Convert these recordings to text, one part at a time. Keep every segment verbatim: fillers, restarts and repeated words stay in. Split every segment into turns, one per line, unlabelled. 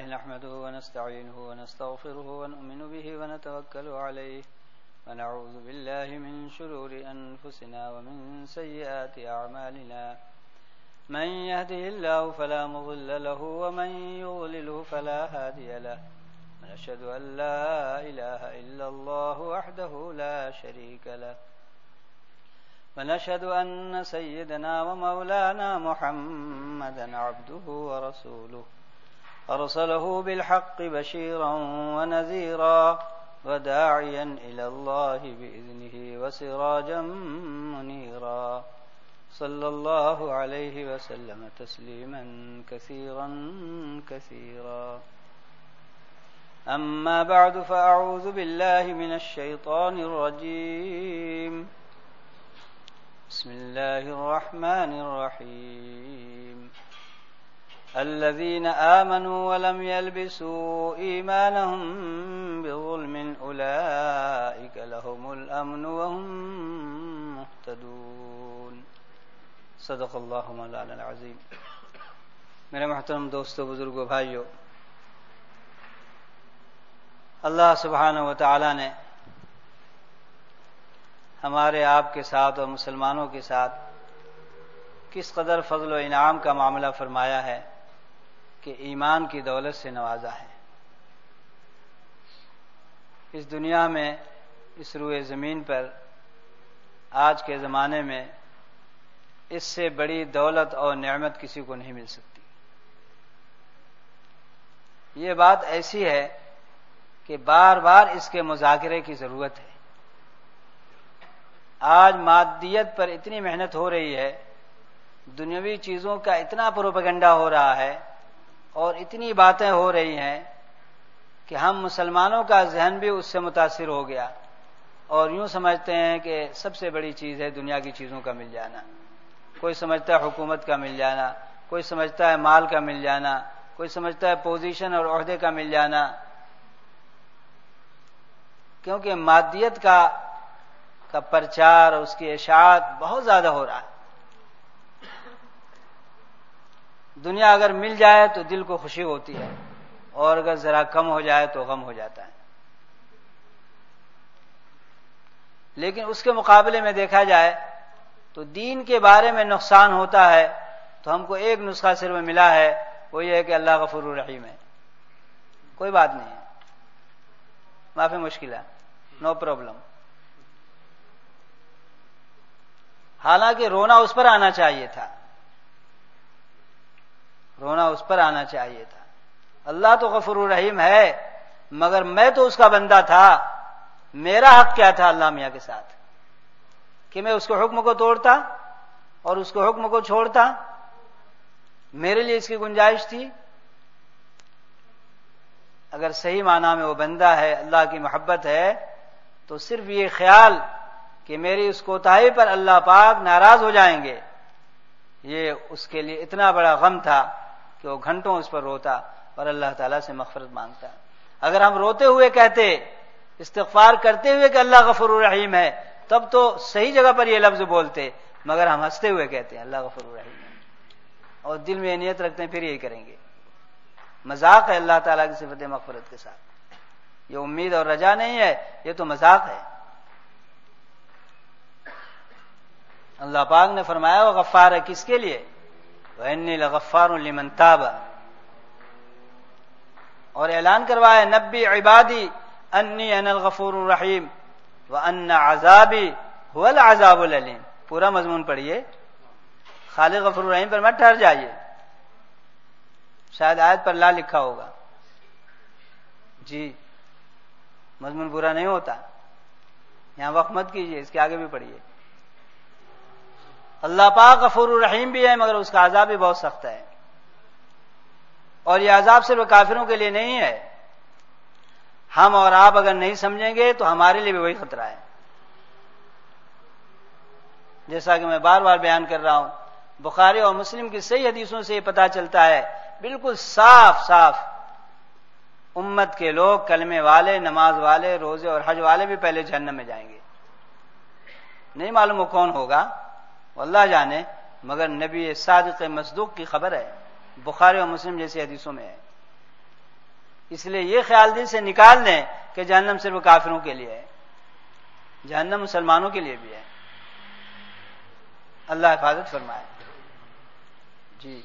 نحمده ونستعينه ونستغفره ونؤمن به ونتوكل عليه ونعوذ بالله من شرور أنفسنا ومن سيئات أعمالنا من يهده الله فلا مضل له ومن يضلله فلا هادي له ونشهد أن لا إله إلا الله وحده لا شريك له ونشهد أن سيدنا ومولانا محمدا عبده ورسوله أرسله بالحق بشيرا ونذيرا وداعيا إلى الله بإذنه وسراجا منيرا صلى الله عليه وسلم تسليما كثيرا كثيرا أما بعد فأعوذ بالله من الشيطان الرجيم بسم الله الرحمن الرحيم الذين آمنوا ولم يلبسوا إيمانهم بظلم أولئك لهم الأمن وهم مهتدون صدق اللہ مولانا العظیم۔ میرے محترم دوستو، بزرگوں، بھائیو، اللہ سبحانہ و تعالی نے ہمارے آپ کے ساتھ اور مسلمانوں کے ساتھ کس قدر فضل و انعام کا معاملہ فرمایا ہے کہ ایمان کی دولت سے نوازا ہے۔ اس دنیا میں، اس روئے زمین پر آج کے زمانے میں اس سے بڑی دولت اور نعمت کسی کو نہیں مل سکتی۔ یہ بات ایسی ہے کہ بار بار اس کے مذاکرے کی ضرورت ہے۔ آج مادیت پر اتنی محنت ہو رہی ہے، دنیاوی چیزوں کا اتنا پروپیگنڈا ہو رہا ہے اور اتنی باتیں ہو رہی ہیں کہ ہم مسلمانوں کا ذہن بھی اس سے متاثر ہو گیا اور یوں سمجھتے ہیں کہ سب سے بڑی چیز ہے دنیا کی چیزوں کا مل جانا۔ کوئی سمجھتا ہے حکومت کا مل جانا، کوئی سمجھتا ہے مال کا مل جانا، کوئی سمجھتا ہے پوزیشن اور عہدے کا مل جانا، کیونکہ مادیت کا کا پرچار اور اس کی اشاعت بہت زیادہ ہو رہا ہے۔ دنیا اگر مل جائے تو دل کو خوشی ہوتی ہے اور اگر ذرا کم ہو جائے تو غم ہو جاتا ہے۔ لیکن اس کے مقابلے میں دیکھا جائے تو دین کے بارے میں نقصان ہوتا ہے تو ہم کو ایک نسخہ صرف ملا ہے، وہ یہ ہے کہ اللہ غفور الرحیم ہے، کوئی بات نہیں ہے، معافی مشکل ہے، نو پرابلم۔ حالانکہ رونا اس پر آنا چاہیے تھا، رونا اس پر آنا چاہیے تھا۔ اللہ تو غفور الرحیم ہے، مگر میں تو اس کا بندہ تھا، میرا حق کیا تھا اللہ میاں کے ساتھ کہ میں اس کے حکم کو توڑتا اور اس کے حکم کو چھوڑتا؟ میرے لیے اس کی گنجائش تھی؟ اگر صحیح معنی میں وہ بندہ ہے، اللہ کی محبت ہے، تو صرف یہ خیال کہ میری اس کوتاہی پر اللہ پاک ناراض ہو جائیں گے، یہ اس کے لیے اتنا بڑا غم تھا کہ وہ گھنٹوں اس پر روتا اور اللہ تعالیٰ سے مغفرت مانگتا۔ اگر ہم روتے ہوئے کہتے، استغفار کرتے ہوئے کہ اللہ غفور الرحیم ہے، تب تو صحیح جگہ پر یہ لفظ بولتے، مگر ہم ہنستے ہوئے کہتے ہیں اللہ غفور الرحیم ہے اور دل میں یہ نیت رکھتے ہیں پھر یہی کریں گے۔ مذاق ہے اللہ تعالیٰ کی صفت مغفرت کے ساتھ، یہ امید اور رجا نہیں ہے، یہ تو مذاق ہے۔ اللہ پاک نے فرمایا وہ غفار ہے کس کے لیے؟ وَإِنِّي لَغَفَّارٌ لِمَن تَابَ، اور اعلان کروایا نبی عبادی انی انا الغفور الرحیم وَأَنَّ عَذَابِي هُوَ الْعَذَابُ الْأَلِيمُ۔ پورا مضمون پڑھیے، خالق غفور الرحیم پر مت ٹھہر جائیے، شاید آیت پر لا لکھا ہوگا، جی مضمون پورا نہیں ہوتا، یہاں وقت مت کیجیے، اس کے آگے بھی پڑھیے۔ اللہ پاک غفور الرحیم بھی ہے، مگر اس کا عذاب بھی بہت سخت ہے، اور یہ عذاب صرف کافروں کے لیے نہیں ہے۔ ہم اور آپ اگر نہیں سمجھیں گے تو ہمارے لیے بھی وہی خطرہ ہے۔ جیسا کہ میں بار بار بیان کر رہا ہوں، بخاری اور مسلم کی صحیح حدیثوں سے یہ پتہ چلتا ہے بالکل صاف صاف، امت کے لوگ کلمے والے، نماز والے، روزے اور حج والے بھی پہلے جہنم میں جائیں گے۔ نہیں معلوم وہ کون ہوگا، واللہ جانے، مگر نبی صادق مصدوق کی خبر ہے، بخاری اور مسلم جیسی حدیثوں میں ہے۔ اس لیے یہ خیال دل سے نکال دیں کہ جہنم صرف کافروں کے لیے ہے، جہنم مسلمانوں کے لیے بھی ہے۔ اللہ حفاظت فرمائے۔ جی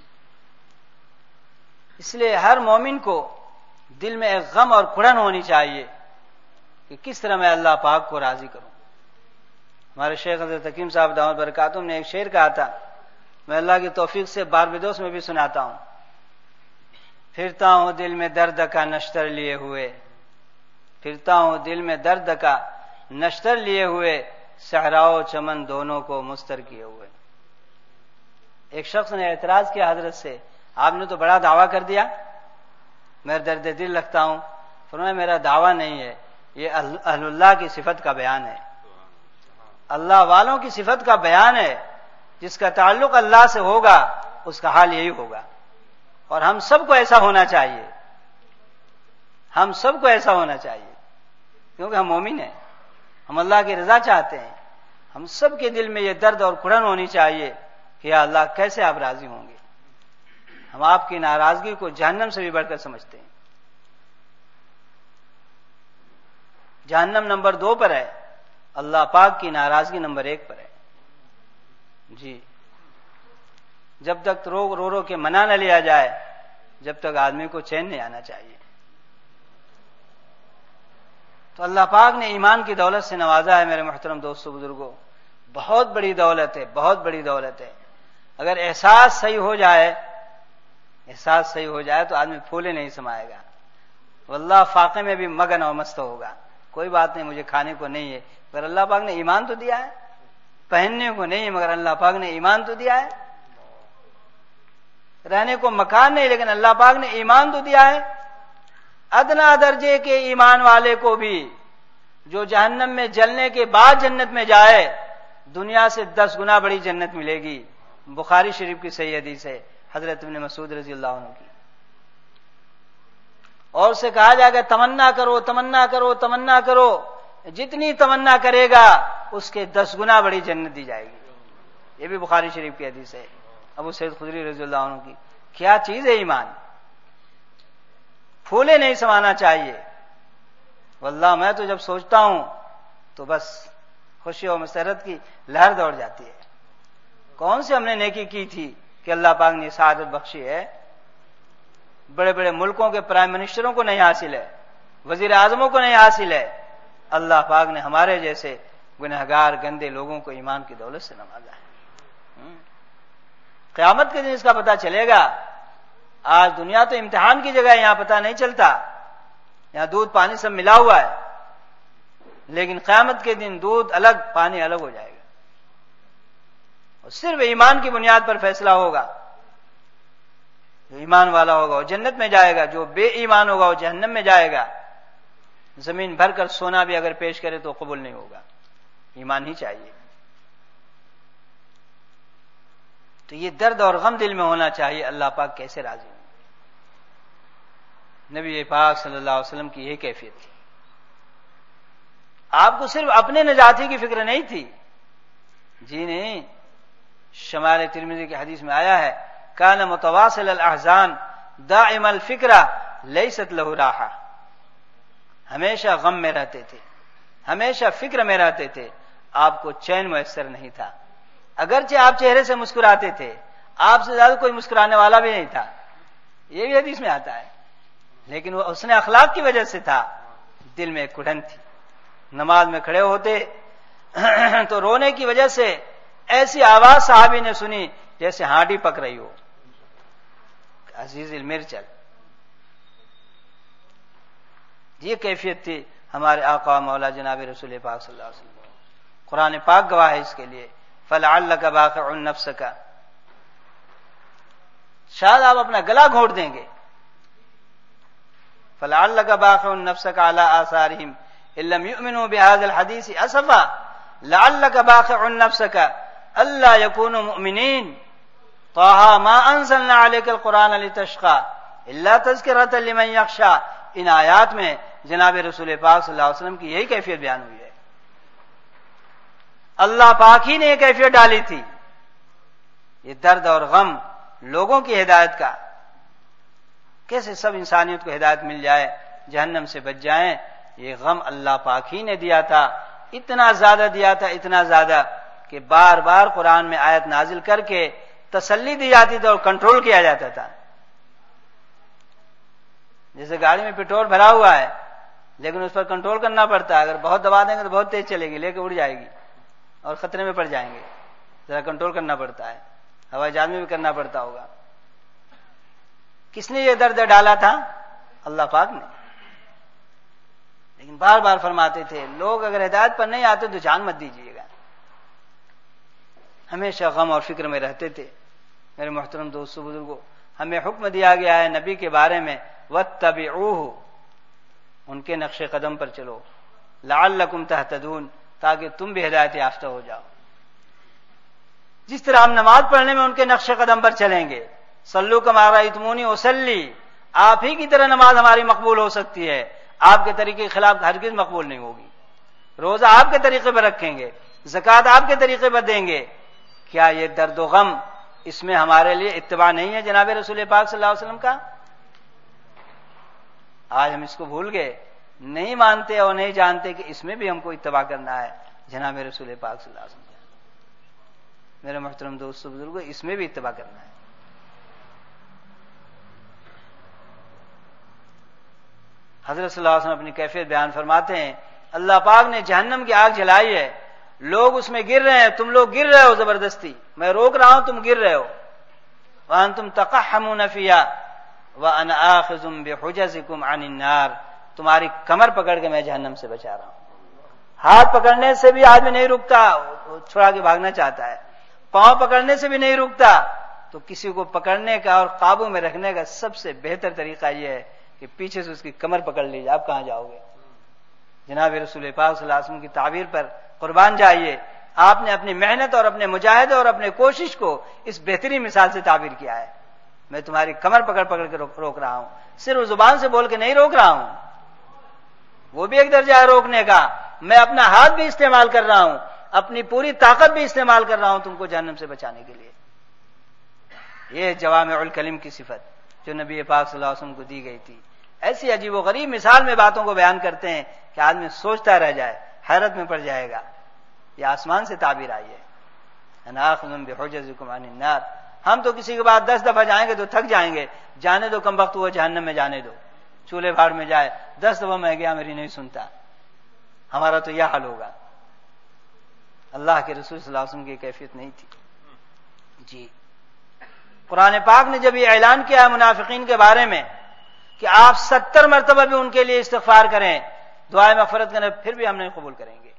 اس لیے ہر مومن کو دل میں ایک غم اور کڑن ہونی چاہیے کہ کس طرح میں اللہ پاک کو راضی کروں۔ ہمارے شیخ حضرت حکیم صاحب دامت برکاتہم نے ایک شعر کہا تھا، میں اللہ کی توفیق سے باربیدوس میں بھی سناتا ہوں۔ پھرتا ہوں دل میں درد کا نشتر لیے ہوئے، پھرتا ہوں دل میں درد کا نشتر لیے ہوئے، صحرا و چمن دونوں کو مستر کیے ہوئے۔ ایک شخص نے اعتراض کیا حضرت سے، آپ نے تو بڑا دعویٰ کر دیا، میں درد دل رکھتا ہوں۔ فرمایا میرا دعویٰ نہیں ہے، یہ اہل اللہ کی صفت کا بیان ہے، اللہ والوں کی صفت کا بیان ہے۔ جس کا تعلق اللہ سے ہوگا اس کا حال یہی ہوگا، اور ہم سب کو ایسا ہونا چاہیے، ہم سب کو ایسا ہونا چاہیے، کیونکہ ہم مومن ہیں، ہم اللہ کی رضا چاہتے ہیں۔ ہم سب کے دل میں یہ درد اور کڑن ہونی چاہیے کہ یا اللہ کیسے آپ راضی ہوں گے۔ ہم آپ کی ناراضگی کو جہنم سے بھی بڑھ کر سمجھتے ہیں۔ جہنم نمبر دو پر ہے، اللہ پاک کی ناراضگی نمبر ایک پر ہے۔ جی جب تک رو رو رو کے منا نہ لیا جائے، جب تک آدمی کو چین نہیں آنا چاہیے۔ تو اللہ پاک نے ایمان کی دولت سے نوازا ہے میرے محترم دوستو بزرگوں، بہت بڑی دولت ہے، بہت بڑی دولت ہے۔ اگر احساس صحیح ہو جائے، احساس صحیح ہو جائے تو آدمی پھولے نہیں سمائے گا، واللہ فاقے میں بھی مگن اور مست ہوگا۔ کوئی بات نہیں، مجھے کھانے کو نہیں ہے، مگر اللہ پاک نے ایمان تو دیا ہے، پہننے کو نہیں ہے مگر اللہ پاک نے ایمان تو دیا ہے، رہنے کو مکان نہیں لیکن اللہ پاک نے ایمان تو دیا ہے۔ ادنا درجے کے ایمان والے کو بھی جو جہنم میں جلنے کے بعد جنت میں جائے، دنیا سے دس گنا بڑی جنت ملے گی۔ بخاری شریف کی صحیح حدیث ہے حضرت ابن مسعود رضی اللہ عنہ کی۔ اور اسے کہا جائے گا تمنا کرو تمنا کرو تمنا کرو، جتنی تمنا کرے گا اس کے دس گنا بڑی جنت دی جائے گی۔ یہ بھی بخاری شریف کی حدیث ہے ابو سعید خدری رضی اللہ عنہ کی۔ کیا چیز ہے ایمان، پھولے نہیں سمانا چاہیے۔ واللہ میں تو جب سوچتا ہوں تو بس خوشی اور مسرت کی لہر دوڑ جاتی ہے۔ کون سی ہم نے نیکی کی تھی کہ اللہ پاک نے سعادت بخشی ہے؟ بڑے بڑے ملکوں کے پرائم منسٹروں کو نہیں حاصل ہے، وزیر اعظموں کو نہیں حاصل ہے، اللہ پاک نے ہمارے جیسے گنہگار گندے لوگوں کو ایمان کی دولت سے نوازا ہے۔ قیامت کے دن اس کا پتہ چلے گا۔ آج دنیا تو امتحان کی جگہ ہے، یہاں پتہ نہیں چلتا، یہاں دودھ پانی سب ملا ہوا ہے، لیکن قیامت کے دن دودھ الگ پانی الگ ہو جائے گا، اور صرف ایمان کی بنیاد پر فیصلہ ہوگا۔ جو ایمان والا ہوگا وہ جنت میں جائے گا، جو بے ایمان ہوگا وہ جہنم میں جائے گا۔ زمین بھر کر سونا بھی اگر پیش کرے تو قبول نہیں ہوگا، ایمان ہی چاہیے۔ تو یہ درد اور غم دل میں ہونا چاہیے، اللہ پاک کیسے راضی ہوں۔ نبی پاک صلی اللہ علیہ وسلم کی یہ کیفیت تھی۔ آپ کو صرف اپنے نجاتی کی فکر نہیں تھی، جی نہیں، شمال ترمذی کی حدیث میں آیا ہے کان متواصل الاحزان دائم الفکرہ لیست لہ راحہ، ہمیشہ غم میں رہتے تھے، ہمیشہ فکر میں رہتے تھے، آپ کو چین میسر نہیں تھا۔ اگرچہ آپ چہرے سے مسکراتے تھے، آپ سے زیادہ کوئی مسکرانے والا بھی نہیں تھا، یہ بھی حدیث میں آتا ہے، لیکن وہ حسن اخلاق کی وجہ سے تھا، دل میں ایک کڑن تھی۔ نماز میں کھڑے ہوتے تو رونے کی وجہ سے ایسی آواز صحابی نے سنی جیسے ہانڈی پک رہی ہو، عزیز المرچل۔ یہ کیفیت تھی ہمارے آقا مولا جناب رسول پاک صلی اللہ علیہ وسلم۔ قرآن پاک گواہ ہے اس کے لیے، فَلَعَلَّكَ بَاخِعٌ نَفْسَكَ، شاید آپ اپنا گلا گھونٹ دیں گے، فَلَعَلَّكَ بَاخِعٌ نَفْسَكَ عَلَىٰ آثَارِهِمْ إِن لَّمْ يُؤْمِنُوا بِهَٰذَا الْحَدِيثِ أَسَفًا لَعَلَّكَ بَاخِعٌ نَفْسَكَ أَلَّا يَكُونُوا مُؤْمِنِينَ طه ما انزلنا عليك القرآن لتشقى الا تذکرۃ لمن یخشى۔ ان آیات میں جناب رسول پاک صلی اللہ علیہ وسلم کی یہی کیفیت بیان ہوئی ہے۔ اللہ پاک ہی نے یہ کیفیت ڈالی تھی، یہ درد اور غم لوگوں کی ہدایت کا۔ کیسے سب انسانیت کو ہدایت مل جائے، جہنم سے بچ جائیں، یہ غم اللہ پاک ہی نے دیا تھا، اتنا زیادہ دیا تھا، اتنا زیادہ کہ بار بار قرآن میں آیت نازل کر کے تسلی دی جاتی تھی اور کنٹرول کیا جاتا تھا۔ جیسے گاڑی میں پیٹرول بھرا ہوا ہے لیکن اس پر کنٹرول کرنا پڑتا ہے، اگر بہت دبا دیں گے تو بہت تیز چلے گی، لے کے اڑ جائے گی اور خطرے میں پڑ جائیں گے، ذرا کنٹرول کرنا پڑتا ہے، ہوائی جہاز میں بھی کرنا پڑتا ہوگا۔ کس نے یہ درد ڈالا تھا؟ اللہ پاک نے۔ لیکن بار بار فرماتے تھے لوگ اگر ہدایت پر نہیں آتے تو جان مت دیجیے گا، ہمیشہ غم اور فکر میں رہتے تھے۔ میرے محترم دوستو بزرگوں، ہمیں حکم دیا گیا ہے نبی کے بارے میں واتبعوہ، ان کے نقش قدم پر چلو، لعلکم تہتدون، تاکہ تم بھی ہدایت یافتہ ہو جاؤ۔ جس طرح ہم نماز پڑھنے میں ان کے نقش قدم پر چلیں گے، صلو کما رأیتمونی اصلی، آپ ہی کی طرح نماز ہماری مقبول ہو سکتی ہے، آپ کے طریقے کے خلاف ہرگز مقبول نہیں ہوگی۔ روزہ آپ کے طریقے پر رکھیں گے، زکوٰۃ آپ کے طریقے پر دیں گے، کیا یہ درد و غم اس میں ہمارے لیے اتباع نہیں ہے جناب رسول پاک صلی اللہ علیہ وسلم کا؟ آج ہم اس کو بھول گئے، نہیں مانتے اور نہیں جانتے کہ اس میں بھی ہم کو اتباع کرنا ہے جناب رسول پاک صلی اللہ علیہ وسلم۔ میرے محترم دوستو بزرگوں، اس میں بھی اتباع کرنا ہے۔ حضرت صلی اللہ علیہ وسلم اپنی کیفیت بیان فرماتے ہیں، اللہ پاک نے جہنم کی آگ جلائی ہے، لوگ اس میں گر رہے ہیں، تم لوگ گر رہے ہو زبردستی، میں روک رہا ہوں تم گر رہے ہو، وانتم تقحمون فیہا وانا آخذ بحجزکم عن النار، تمہاری کمر پکڑ کے میں جہنم سے بچا رہا ہوں۔ ہاتھ پکڑنے سے بھی آدمی نہیں رکتا، چھڑا کے بھاگنا چاہتا ہے، پاؤں پکڑنے سے بھی نہیں رکتا، تو کسی کو پکڑنے کا اور قابو میں رکھنے کا سب سے بہتر طریقہ یہ ہے کہ پیچھے سے اس کی کمر پکڑ لیجیے، آپ کہاں جاؤ گے؟ جناب رسول پاک صلی اللہ علیہ وسلم کی تعبیر پر قربان جائیے، آپ نے اپنی محنت اور اپنے مجاہدے اور اپنے کوشش کو اس بہترین مثال سے تعبیر کیا ہے، میں تمہاری کمر پکڑ پکڑ کے روک, روک رہا ہوں، صرف زبان سے بول کے نہیں روک رہا ہوں، وہ بھی ایک درجہ ہے روکنے کا، میں اپنا ہاتھ بھی استعمال کر رہا ہوں، اپنی پوری طاقت بھی استعمال کر رہا ہوں تم کو جہنم سے بچانے کے لیے۔ یہ جوامع الکلم کی صفت جو نبی پاک صلی اللہ علیہ وسلم کو دی گئی تھی، ایسی عجیب و غریب مثال میں باتوں کو بیان کرتے ہیں کہ آدمی سوچتا رہ جائے، حیرت میں پڑ جائے گا۔ یہ آسمان سے تعبیر آئی ہے، انا آخذ بحجزکم عن النار، ہم تو کسی کے بعد دس دفعہ جائیں گے تو تھک جائیں گے، جانے دو کم وقت وہ جہنم میں جانے دو، چولہے بھاڑ میں جائے، دس دفعہ میں گیا میری نہیں سنتا، ہمارا تو یہ حال ہوگا۔ اللہ کے رسول صلی اللہ علیہ وسلم کی کیفیت نہیں تھی۔ جی قرآن پاک نے جب یہ اعلان کیا ہے منافقین کے بارے میں کہ آپ ستر مرتبہ بھی ان کے لیے استغفار کریں، دعائیں مغفرت کریں، پھر بھی ہم نہیں قبول کریں گے۔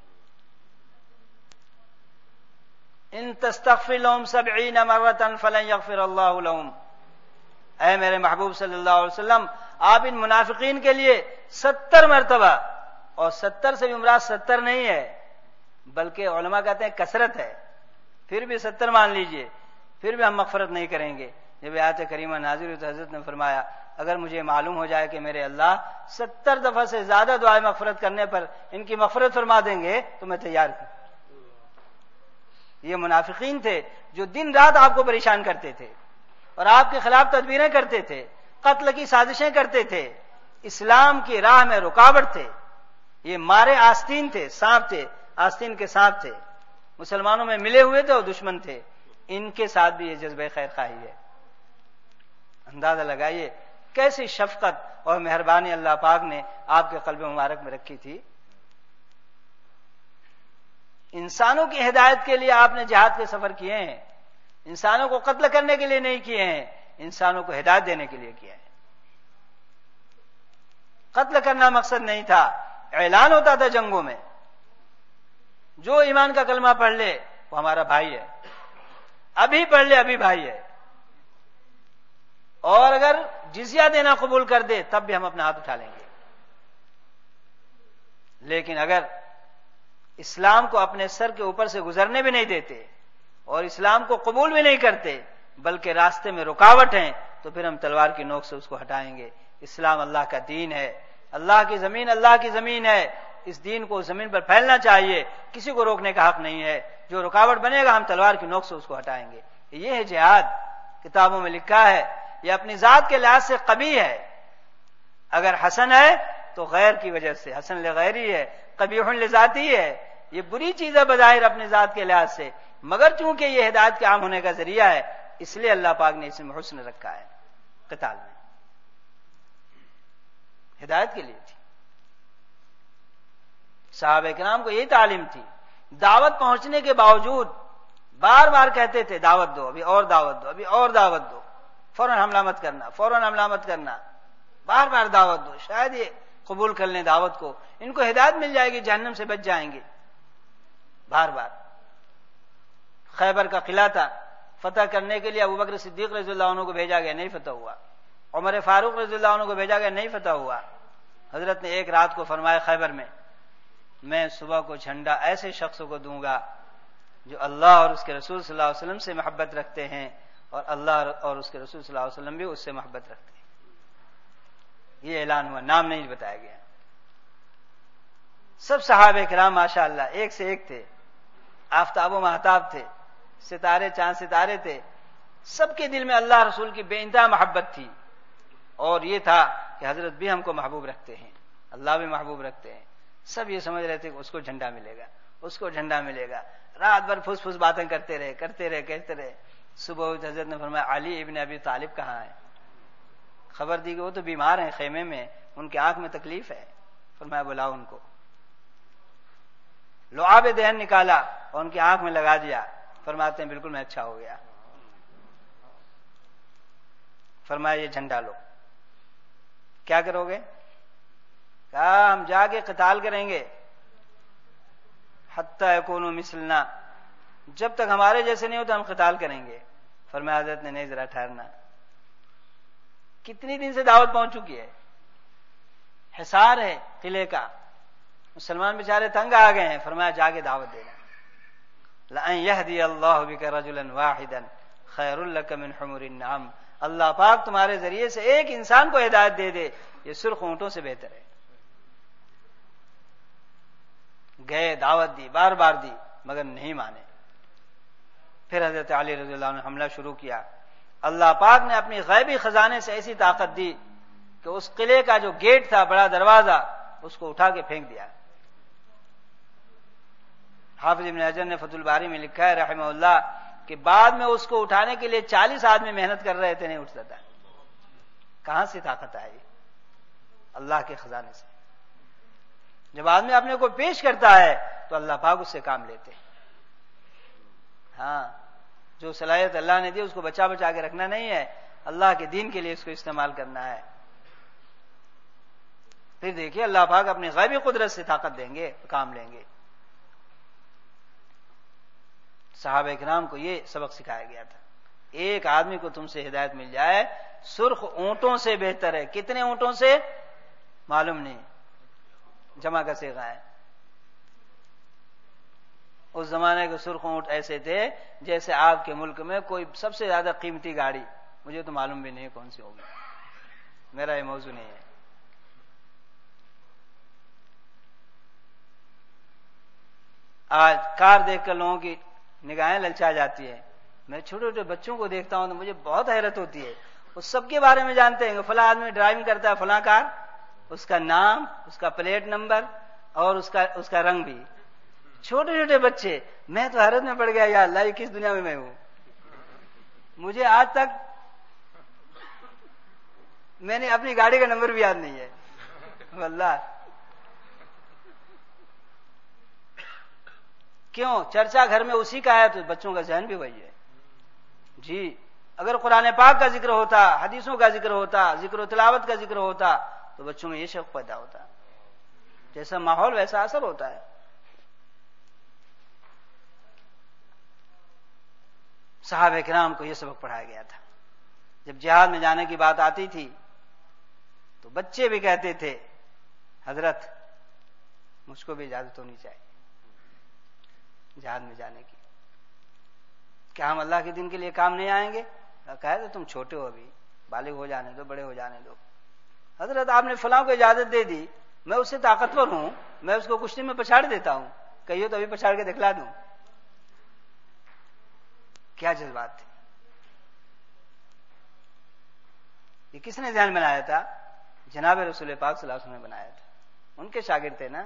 ان تستغفر لهم سبعین مرۃ فلن یغفر اللہ لهم، اے میرے محبوب صلی اللہ علیہ وسلم آپ ان منافقین کے لیے ستر مرتبہ، اور ستر سے بھی مراد ستر نہیں ہے بلکہ علماء کہتے ہیں کثرت ہے، پھر بھی ستر مان لیجئے، پھر بھی ہم مغفرت نہیں کریں گے۔ جب آیت کریمہ نازل ہوئی تو حضرت نے فرمایا اگر مجھے معلوم ہو جائے کہ میرے اللہ ستر دفعہ سے زیادہ دعائیں مغفرت کرنے پر ان کی مغفرت فرما دیں گے تو میں تیار ہوں۔ یہ منافقین تھے جو دن رات آپ کو پریشان کرتے تھے اور آپ کے خلاف تدبیریں کرتے تھے، قتل کی سازشیں کرتے تھے، اسلام کی راہ میں رکاوٹ تھے، یہ مارے آستین تھے، سانپ تھے، آستین کے سانپ تھے، مسلمانوں میں ملے ہوئے تھے اور دشمن تھے، ان کے ساتھ بھی یہ جذبہ خیر خواہی ہے۔ اندازہ لگائیے کیسی شفقت اور مہربانی اللہ پاک نے آپ کے قلب مبارک میں رکھی تھی۔ انسانوں کی ہدایت کے لیے آپ نے جہاد کے سفر کیے ہیں، انسانوں کو قتل کرنے کے لیے نہیں کیے ہیں، انسانوں کو ہدایت دینے کے لیے کیے ہیں۔ قتل کرنا مقصد نہیں تھا، اعلان ہوتا تھا جنگوں میں جو ایمان کا کلمہ پڑھ لے وہ ہمارا بھائی ہے، ابھی پڑھ لے ابھی بھائی ہے، اور اگر جزیہ دینا قبول کر دے تب بھی ہم اپنا ہاتھ اٹھا لیں گے۔ لیکن اگر اسلام کو اپنے سر کے اوپر سے گزرنے بھی نہیں دیتے اور اسلام کو قبول بھی نہیں کرتے بلکہ راستے میں رکاوٹ ہیں تو پھر ہم تلوار کی نوک سے اس کو ہٹائیں گے۔ اسلام اللہ کا دین ہے، اللہ کی زمین اللہ کی زمین ہے، اس دین کو زمین پر پھیلنا چاہیے، کسی کو روکنے کا حق نہیں ہے، جو رکاوٹ بنے گا ہم تلوار کی نوک سے اس کو ہٹائیں گے۔ یہ ہے جہاد، کتابوں میں لکھا ہے یہ اپنی ذات کے لحاظ سے قبیح ہے. اگر حسن ہے تو غیر کی وجہ سے، حسن لغیری ہے، قبیح لذاتی ہے. یہ بری چیز ہے بظاہر اپنی ذات کے لحاظ سے، مگر چونکہ یہ ہدایت کے عام ہونے کا ذریعہ ہے اس لیے اللہ پاک نے اس میں حسن رکھا ہے. قتال میں ہدایت کے لیے تھی. صحابہ کرام کو یہی تعلیم تھی. دعوت پہنچنے کے باوجود بار بار کہتے تھے دعوت دو، ابھی اور دعوت دو، ابھی اور دعوت دو، فوراً حملہ مت کرنا، فوراً حملہ مت کرنا، بار بار دعوت دو، شاید یہ قبول کر لیں دعوت کو، ان کو ہدایت مل جائے گی، جہنم سے بچ جائیں گے. بار بار. خیبر کا قلعہ تھا، فتح کرنے کے لیے ابو بکر صدیق رضی اللہ عنہ کو بھیجا گیا، نہیں فتح ہوا. عمر فاروق رضی اللہ عنہ کو بھیجا گیا، نہیں فتح ہوا. حضرت نے ایک رات کو فرمایا خیبر میں، میں صبح کو جھنڈا ایسے شخصوں کو دوں گا جو اللہ اور اس کے رسول صلی اللہ علیہ وسلم سے محبت رکھتے ہیں اور اللہ اور اس کے رسول صلی اللہ علیہ وسلم بھی اس سے محبت رکھتے ہیں. یہ اعلان ہوا، نام نہیں بتایا گیا. سب صحابہ کرام ماشاء اللہ ایک سے ایک تھے، آفتاب و مہتاب تھے، ستارے چاند ستارے تھے. سب کے دل میں اللہ رسول کی بے انتہا محبت تھی، اور یہ تھا کہ حضرت بھی ہم کو محبوب رکھتے ہیں، اللہ بھی محبوب رکھتے ہیں. سب یہ سمجھ رہے تھے کہ اس کو جھنڈا ملے گا، اس کو جھنڈا ملے گا. رات بھر پھوس پھوس باتیں کرتے رہے کرتے رہے کہتے رہے. صبح حضرت نے فرمایا علی ابن ابی طالب کہاں ہے؟ خبر دی کہ وہ تو بیمار ہیں خیمے میں، ان کی آنکھ میں تکلیف ہے. فرمایا بلاؤ ان کو. لعاب دہن نکالا اور ان کی آنکھ میں لگا دیا. فرماتے ہیں بالکل میں اچھا ہو گیا. فرمایا یہ جھنڈا لو. کیا کرو گے؟ کہا ہم جا کے قتال کریں گے. حتی یکونوا مثلنا، جب تک ہمارے جیسے نہیں ہوتے ہم قتال کریں گے. فرمایا حضرت نے نہیں ذرا ٹھہرنا. کتنی دن سے دعوت پہنچ چکی ہے، حصار ہے قلعے کا، مسلمان بیچارے تنگ آ گئے ہیں. فرمایا جا کے دعوت دینا. لَأَن يَهْدِيَ اللَّهُ بِكَ رَجُلًا وَاحِدًا خَيْرٌ لَكَ مِنْ حُمُرِ النَّعَمِ. اللہ پاک تمہارے ذریعے سے ایک انسان کو ہدایت دے دے، یہ سرخ اونٹوں سے بہتر ہے. گئے، دعوت دی، بار بار دی، مگر نہیں مانے. پھر حضرت علی رضی اللہ عنہ نے حملہ شروع کیا. اللہ پاک نے اپنی غیبی خزانے سے ایسی طاقت دی کہ اس قلعے کا جو گیٹ تھا، بڑا دروازہ، اس کو اٹھا کے پھینک دیا. حافظ ابن حجر نے فتح الباری میں لکھا ہے رحمہ اللہ کہ بعد میں اس کو اٹھانے کے لیے چالیس آدمی محنت کر رہے تھے، نہیں اٹھتا تھا. کہاں سے طاقت آئی؟ اللہ کے خزانے سے. جب آدمی اپنے کو پیش کرتا ہے تو اللہ پاک اس سے کام لیتے ہیں. ہاں، جو صلاحیت اللہ نے دی اس کو بچا بچا کے رکھنا نہیں ہے، اللہ کے دین کے لیے اس کو استعمال کرنا ہے. پھر دیکھیے اللہ پاک اپنی غیبی قدرت سے طاقت دیں گے، کام لیں گے. صحابہ کرام کو یہ سبق سکھایا گیا تھا. ایک آدمی کو تم سے ہدایت مل جائے سرخ اونٹوں سے بہتر ہے. کتنے اونٹوں سے معلوم نہیں، جمع کا صیغہ ہے. اس زمانے کے سرخ اونٹ ایسے تھے جیسے آپ کے ملک میں کوئی سب سے زیادہ قیمتی گاڑی، مجھے تو معلوم بھی نہیں کون سی ہوگی، میرا یہ موضوع نہیں ہے. آج کار دیکھ کر لوگوں کی نگاہیں للچا جاتی ہے. میں چھوٹے چھوٹے بچوں کو دیکھتا ہوں تو مجھے بہت حیرت ہوتی ہے. وہ سب کے بارے میں جانتے ہیں کہ فلاں آدمی ڈرائیونگ کرتا ہے فلاں کار، اس کا نام، اس کا پلیٹ نمبر اور اس کا اس کا رنگ بھی. چھوٹے چھوٹے بچے. میں تو حیرت میں پڑ گیا، یا اللہ یہ کس دنیا میں میں ہوں. مجھے آج تک میں نے اپنی گاڑی کا نمبر بھی یاد نہیں ہے. واللہ کیوں؟ چرچا گھر میں اسی کا ہے تو بچوں کا ذہن بھی وہی ہے. جی اگر قرآن پاک کا ذکر ہوتا، حدیثوں کا ذکر ہوتا، ذکر و تلاوت کا ذکر ہوتا تو بچوں میں یہ شوق پیدا ہوتا. جیسا ماحول ویسا اثر ہوتا ہے. صحابہ کرام کو یہ سبق پڑھایا گیا تھا. جب جہاد میں جانے کی بات آتی تھی تو بچے بھی کہتے تھے حضرت مجھ کو بھی اجازت ہونی چاہیے جہاد میں جانے کی. کیا ہم اللہ کے دین کے لیے کام نہیں آئیں گے؟ کہا تو تم چھوٹے ہو، ابھی بالغ ہو جانے دو، بڑے ہو جانے دو. حضرت آپ نے فلاں کو اجازت دے دی، میں اس سے طاقتور ہوں، میں اس کو کشتی میں پچھاڑ دیتا ہوں، کہیے تو ابھی پچھاڑ کے دکھلا دوں. کیا جذبات تھے. یہ کس نے ذہن بنایا تھا؟ جناب رسول پاک صلی اللہ علیہ وسلم نے بنایا تھا، ان کے شاگرد تھے نا۔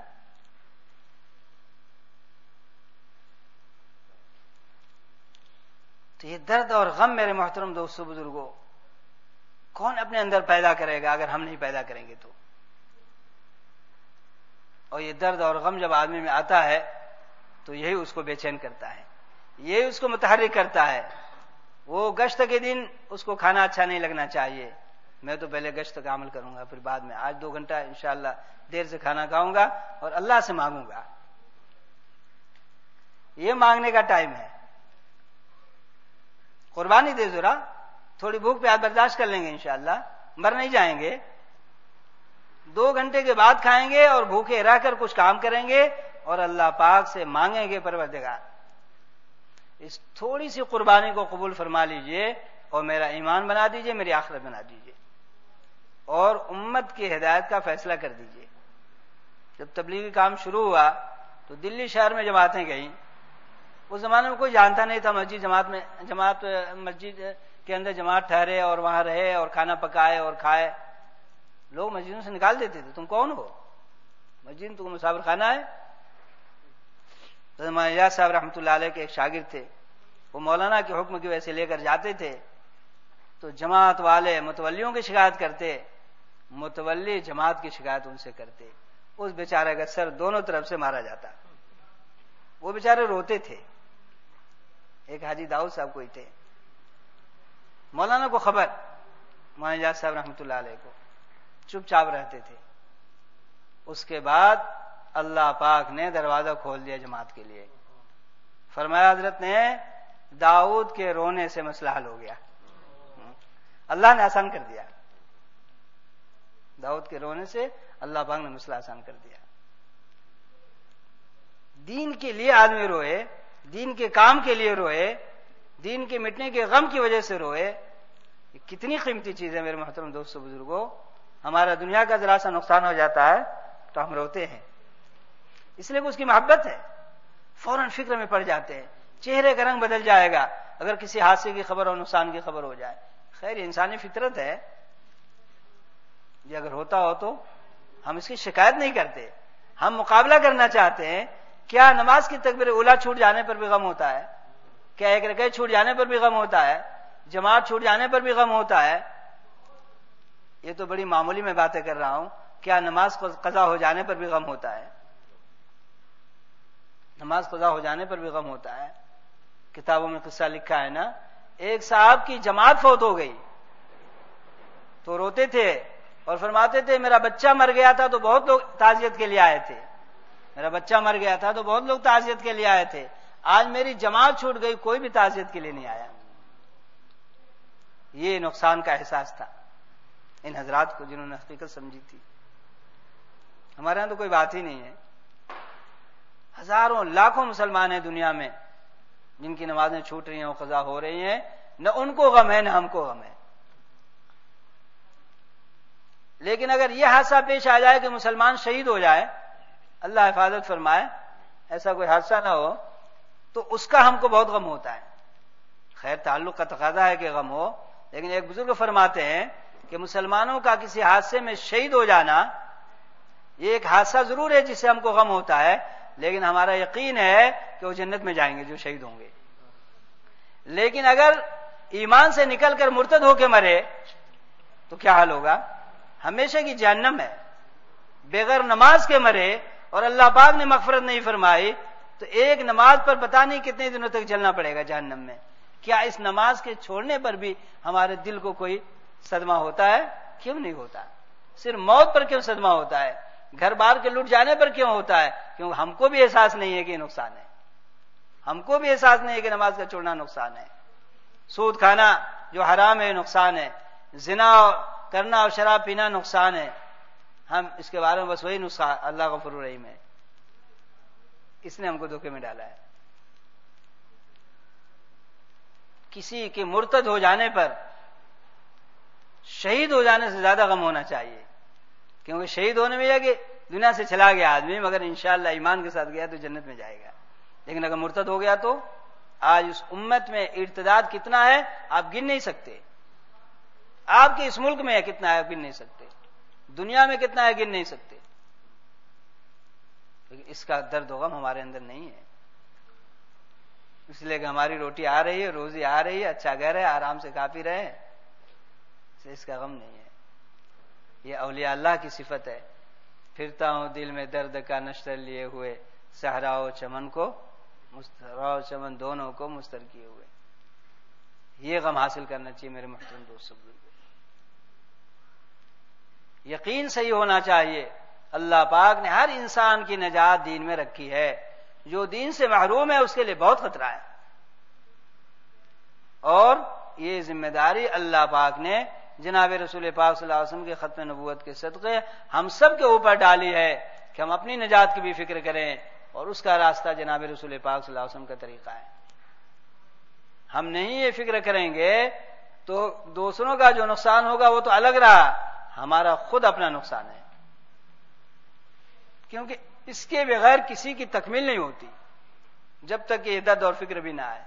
تو یہ درد اور غم میرے محترم دوستوں بزرگوں کون اپنے اندر پیدا کرے گا اگر ہم نہیں پیدا کریں گے تو؟ اور یہ درد اور غم جب آدمی میں آتا ہے تو یہی اس کو بے چین کرتا ہے، یہی اس کو متحرک کرتا ہے۔ وہ گشت کے دن اس کو کھانا اچھا نہیں لگنا چاہیے، میں تو پہلے گشت کا عمل کروں گا، پھر بعد میں آج دو گھنٹہ انشاءاللہ دیر سے کھانا کھاؤں گا اور اللہ سے مانگوں گا۔ یہ مانگنے کا ٹائم ہے۔ قربانی دے ذرا، تھوڑی بھوک پیاس برداشت کر لیں گے انشاءاللہ، مر نہیں جائیں گے۔ دو گھنٹے کے بعد کھائیں گے اور بھوکے رہ کر کچھ کام کریں گے اور اللہ پاک سے مانگیں گے، پروردگار اس تھوڑی سی قربانی کو قبول فرما لیجئے اور میرا ایمان بنا دیجئے، میری آخرت بنا دیجئے اور امت کی ہدایت کا فیصلہ کر دیجئے۔ جب تبلیغی کام شروع ہوا تو دلی شہر میں جماعتیں گئیں، اس زمانے میں کوئی جانتا نہیں تھا مسجد جماعت میں جماعت مسجد کے اندر جماعت ٹھہرے اور وہاں رہے اور کھانا پکائے اور کھائے۔ لوگ مسجدوں سے نکال دیتے تھے، تم کون ہو؟ مسجد تم مسافر خانہ ہے؟ تو مولانا صاحب رحمۃ اللہ علیہ کے ایک شاگرد تھے، وہ مولانا کے حکم کی وجہ سے لے کر جاتے تھے تو جماعت والے متولیوں کی شکایت کرتے، متولی جماعت کی شکایت ان سے کرتے، اس بیچارے کا سر دونوں طرف سے مارا جاتا، وہ بیچارے روتے تھے۔ ایک حاجی داؤد صاحب کوئی تھے، مولانا کو خبر، مولانا صاحب رحمۃ اللہ علیہ کو، چپ چاپ رہتے تھے۔ اس کے بعد اللہ پاک نے دروازہ کھول دیا جماعت کے لیے، فرمایا حضرت نے داؤد کے رونے سے مسئلہ حل ہو گیا، اللہ نے آسان کر دیا، داؤد کے رونے سے اللہ پاک نے مسئلہ آسان کر دیا۔ دین کے لیے آدمی روئے، دین کے کام کے لیے روئے، دین کے مٹنے کے غم کی وجہ سے روئے، یہ کتنی قیمتی چیز ہے میرے محترم دوستو بزرگوں۔ ہمارا دنیا کا ذرا سا نقصان ہو جاتا ہے تو ہم روتے ہیں، اس لیے کہ اس کی محبت ہے، فوراً فکر میں پڑ جاتے ہیں، چہرے کا رنگ بدل جائے گا اگر کسی حادثے کی خبر اور نقصان کی خبر ہو جائے۔ خیر یہ انسانی فطرت ہے، یہ اگر ہوتا ہو تو ہم اس کی شکایت نہیں کرتے، ہم مقابلہ کرنا چاہتے ہیں۔ کیا نماز کی تکبیر اولیٰ چھوٹ جانے پر بھی غم ہوتا ہے؟ کیا ایک رکعت چھوٹ جانے پر بھی غم ہوتا ہے؟ جماعت چھوٹ جانے پر بھی غم ہوتا ہے؟ یہ تو بڑی معمولی میں باتیں کر رہا ہوں، کیا نماز قضا ہو جانے پر بھی غم ہوتا ہے؟ نماز قضا ہو جانے پر بھی غم ہوتا ہے۔ کتابوں میں قصہ لکھا ہے نا، ایک صاحب کی جماعت فوت ہو گئی تو روتے تھے اور فرماتے تھے میرا بچہ مر گیا تھا تو بہت لوگ تعزیت کے لیے آئے تھے، میرا بچہ مر گیا تھا تو بہت لوگ تعزیت کے لیے آئے تھے، آج میری جماعت چھوٹ گئی، کوئی بھی تعزیت کے لیے نہیں آیا۔ یہ نقصان کا احساس تھا ان حضرات کو جنہوں نے حقیقت سمجھی تھی۔ ہمارے یہاں تو کوئی بات ہی نہیں ہے، ہزاروں لاکھوں مسلمان ہیں دنیا میں جن کی نمازیں چھوٹ رہی ہیں اور قضا ہو رہی ہیں، نہ ان کو غم ہے نہ ہم کو غم ہے۔ لیکن اگر یہ حادثہ پیش آ جائے کہ مسلمان شہید ہو جائے، اللہ حفاظت فرمائے، ایسا کوئی حادثہ نہ ہو، تو اس کا ہم کو بہت غم ہوتا ہے۔ خیر تعلق کا تقاضا ہے کہ غم ہو، لیکن ایک بزرگ فرماتے ہیں کہ مسلمانوں کا کسی حادثے میں شہید ہو جانا یہ ایک حادثہ ضرور ہے جس سے ہم کو غم ہوتا ہے، لیکن ہمارا یقین ہے کہ وہ جنت میں جائیں گے جو شہید ہوں گے۔ لیکن اگر ایمان سے نکل کر مرتد ہو کے مرے تو کیا حال ہوگا؟ ہمیشہ کی جہنم ہے۔ بغیر نماز کے مرے اور اللہ پاک نے مغفرت نہیں فرمائی تو ایک نماز پر پتہ نہیں کتنے دنوں تک جلنا پڑے گا جہنم میں۔ کیا اس نماز کے چھوڑنے پر بھی ہمارے دل کو کوئی صدمہ ہوتا ہے؟ کیوں نہیں ہوتا؟ صرف موت پر کیوں صدمہ ہوتا ہے؟ گھر بار کے لٹ جانے پر کیوں ہوتا ہے؟ کیوں ہم کو بھی احساس نہیں ہے کہ یہ نقصان ہے، ہم کو بھی احساس نہیں ہے کہ نماز کا چھوڑنا نقصان ہے، سود کھانا جو حرام ہے نقصان ہے، زنا کرنا اور شراب پینا نقصان ہے۔ ہم اس کے بارے میں بس وہی نسخہ اللہ غفور الرحیم ہے، اس نے ہم کو دھوکے میں ڈالا ہے۔ کسی کے مرتد ہو جانے پر شہید ہو جانے سے زیادہ غم ہونا چاہیے، کیونکہ شہید ہونے میں یہ کہ دنیا سے چلا گیا آدمی، مگر انشاءاللہ ایمان کے ساتھ گیا تو جنت میں جائے گا۔ لیکن اگر مرتد ہو گیا تو آج اس امت میں ارتداد کتنا ہے آپ گن نہیں سکتے۔ آپ کے اس ملک میں ہے کتنا ہے گن نہیں سکتے، دنیا میں کتنا ہے گن نہیں سکتے، لیکن اس کا درد و غم ہمارے اندر نہیں ہے، اس لیے کہ ہماری روٹی آ رہی ہے، روزی آ رہی ہے، اچھا گھر ہے، آرام سے کھا پی رہے ہیں، اس کا غم نہیں ہے۔ یہ اولیاء اللہ کی صفت ہے، پھرتا ہوں دل میں درد کا نشتر لیے ہوئے، صحرا و چمن کو صحرا و چمن دونوں کو مستر کیے ہوئے۔ یہ غم حاصل کرنا چاہیے میرے محترم دوستو، یقین صحیح ہونا چاہیے۔ اللہ پاک نے ہر انسان کی نجات دین میں رکھی ہے، جو دین سے محروم ہے اس کے لیے بہت خطرہ ہے، اور یہ ذمہ داری اللہ پاک نے جناب رسول پاک صلی اللہ علیہ وسلم کے ختم نبوت کے صدقے ہم سب کے اوپر ڈالی ہے کہ ہم اپنی نجات کی بھی فکر کریں، اور اس کا راستہ جناب رسول پاک صلی اللہ علیہ وسلم کا طریقہ ہے۔ ہم نہیں یہ فکر کریں گے تو دوسروں کا جو نقصان ہوگا وہ تو الگ رہا، ہمارا خود اپنا نقصان ہے، کیونکہ اس کے بغیر کسی کی تکمیل نہیں ہوتی جب تک یہ درد اور فکر بھی نہ آئے۔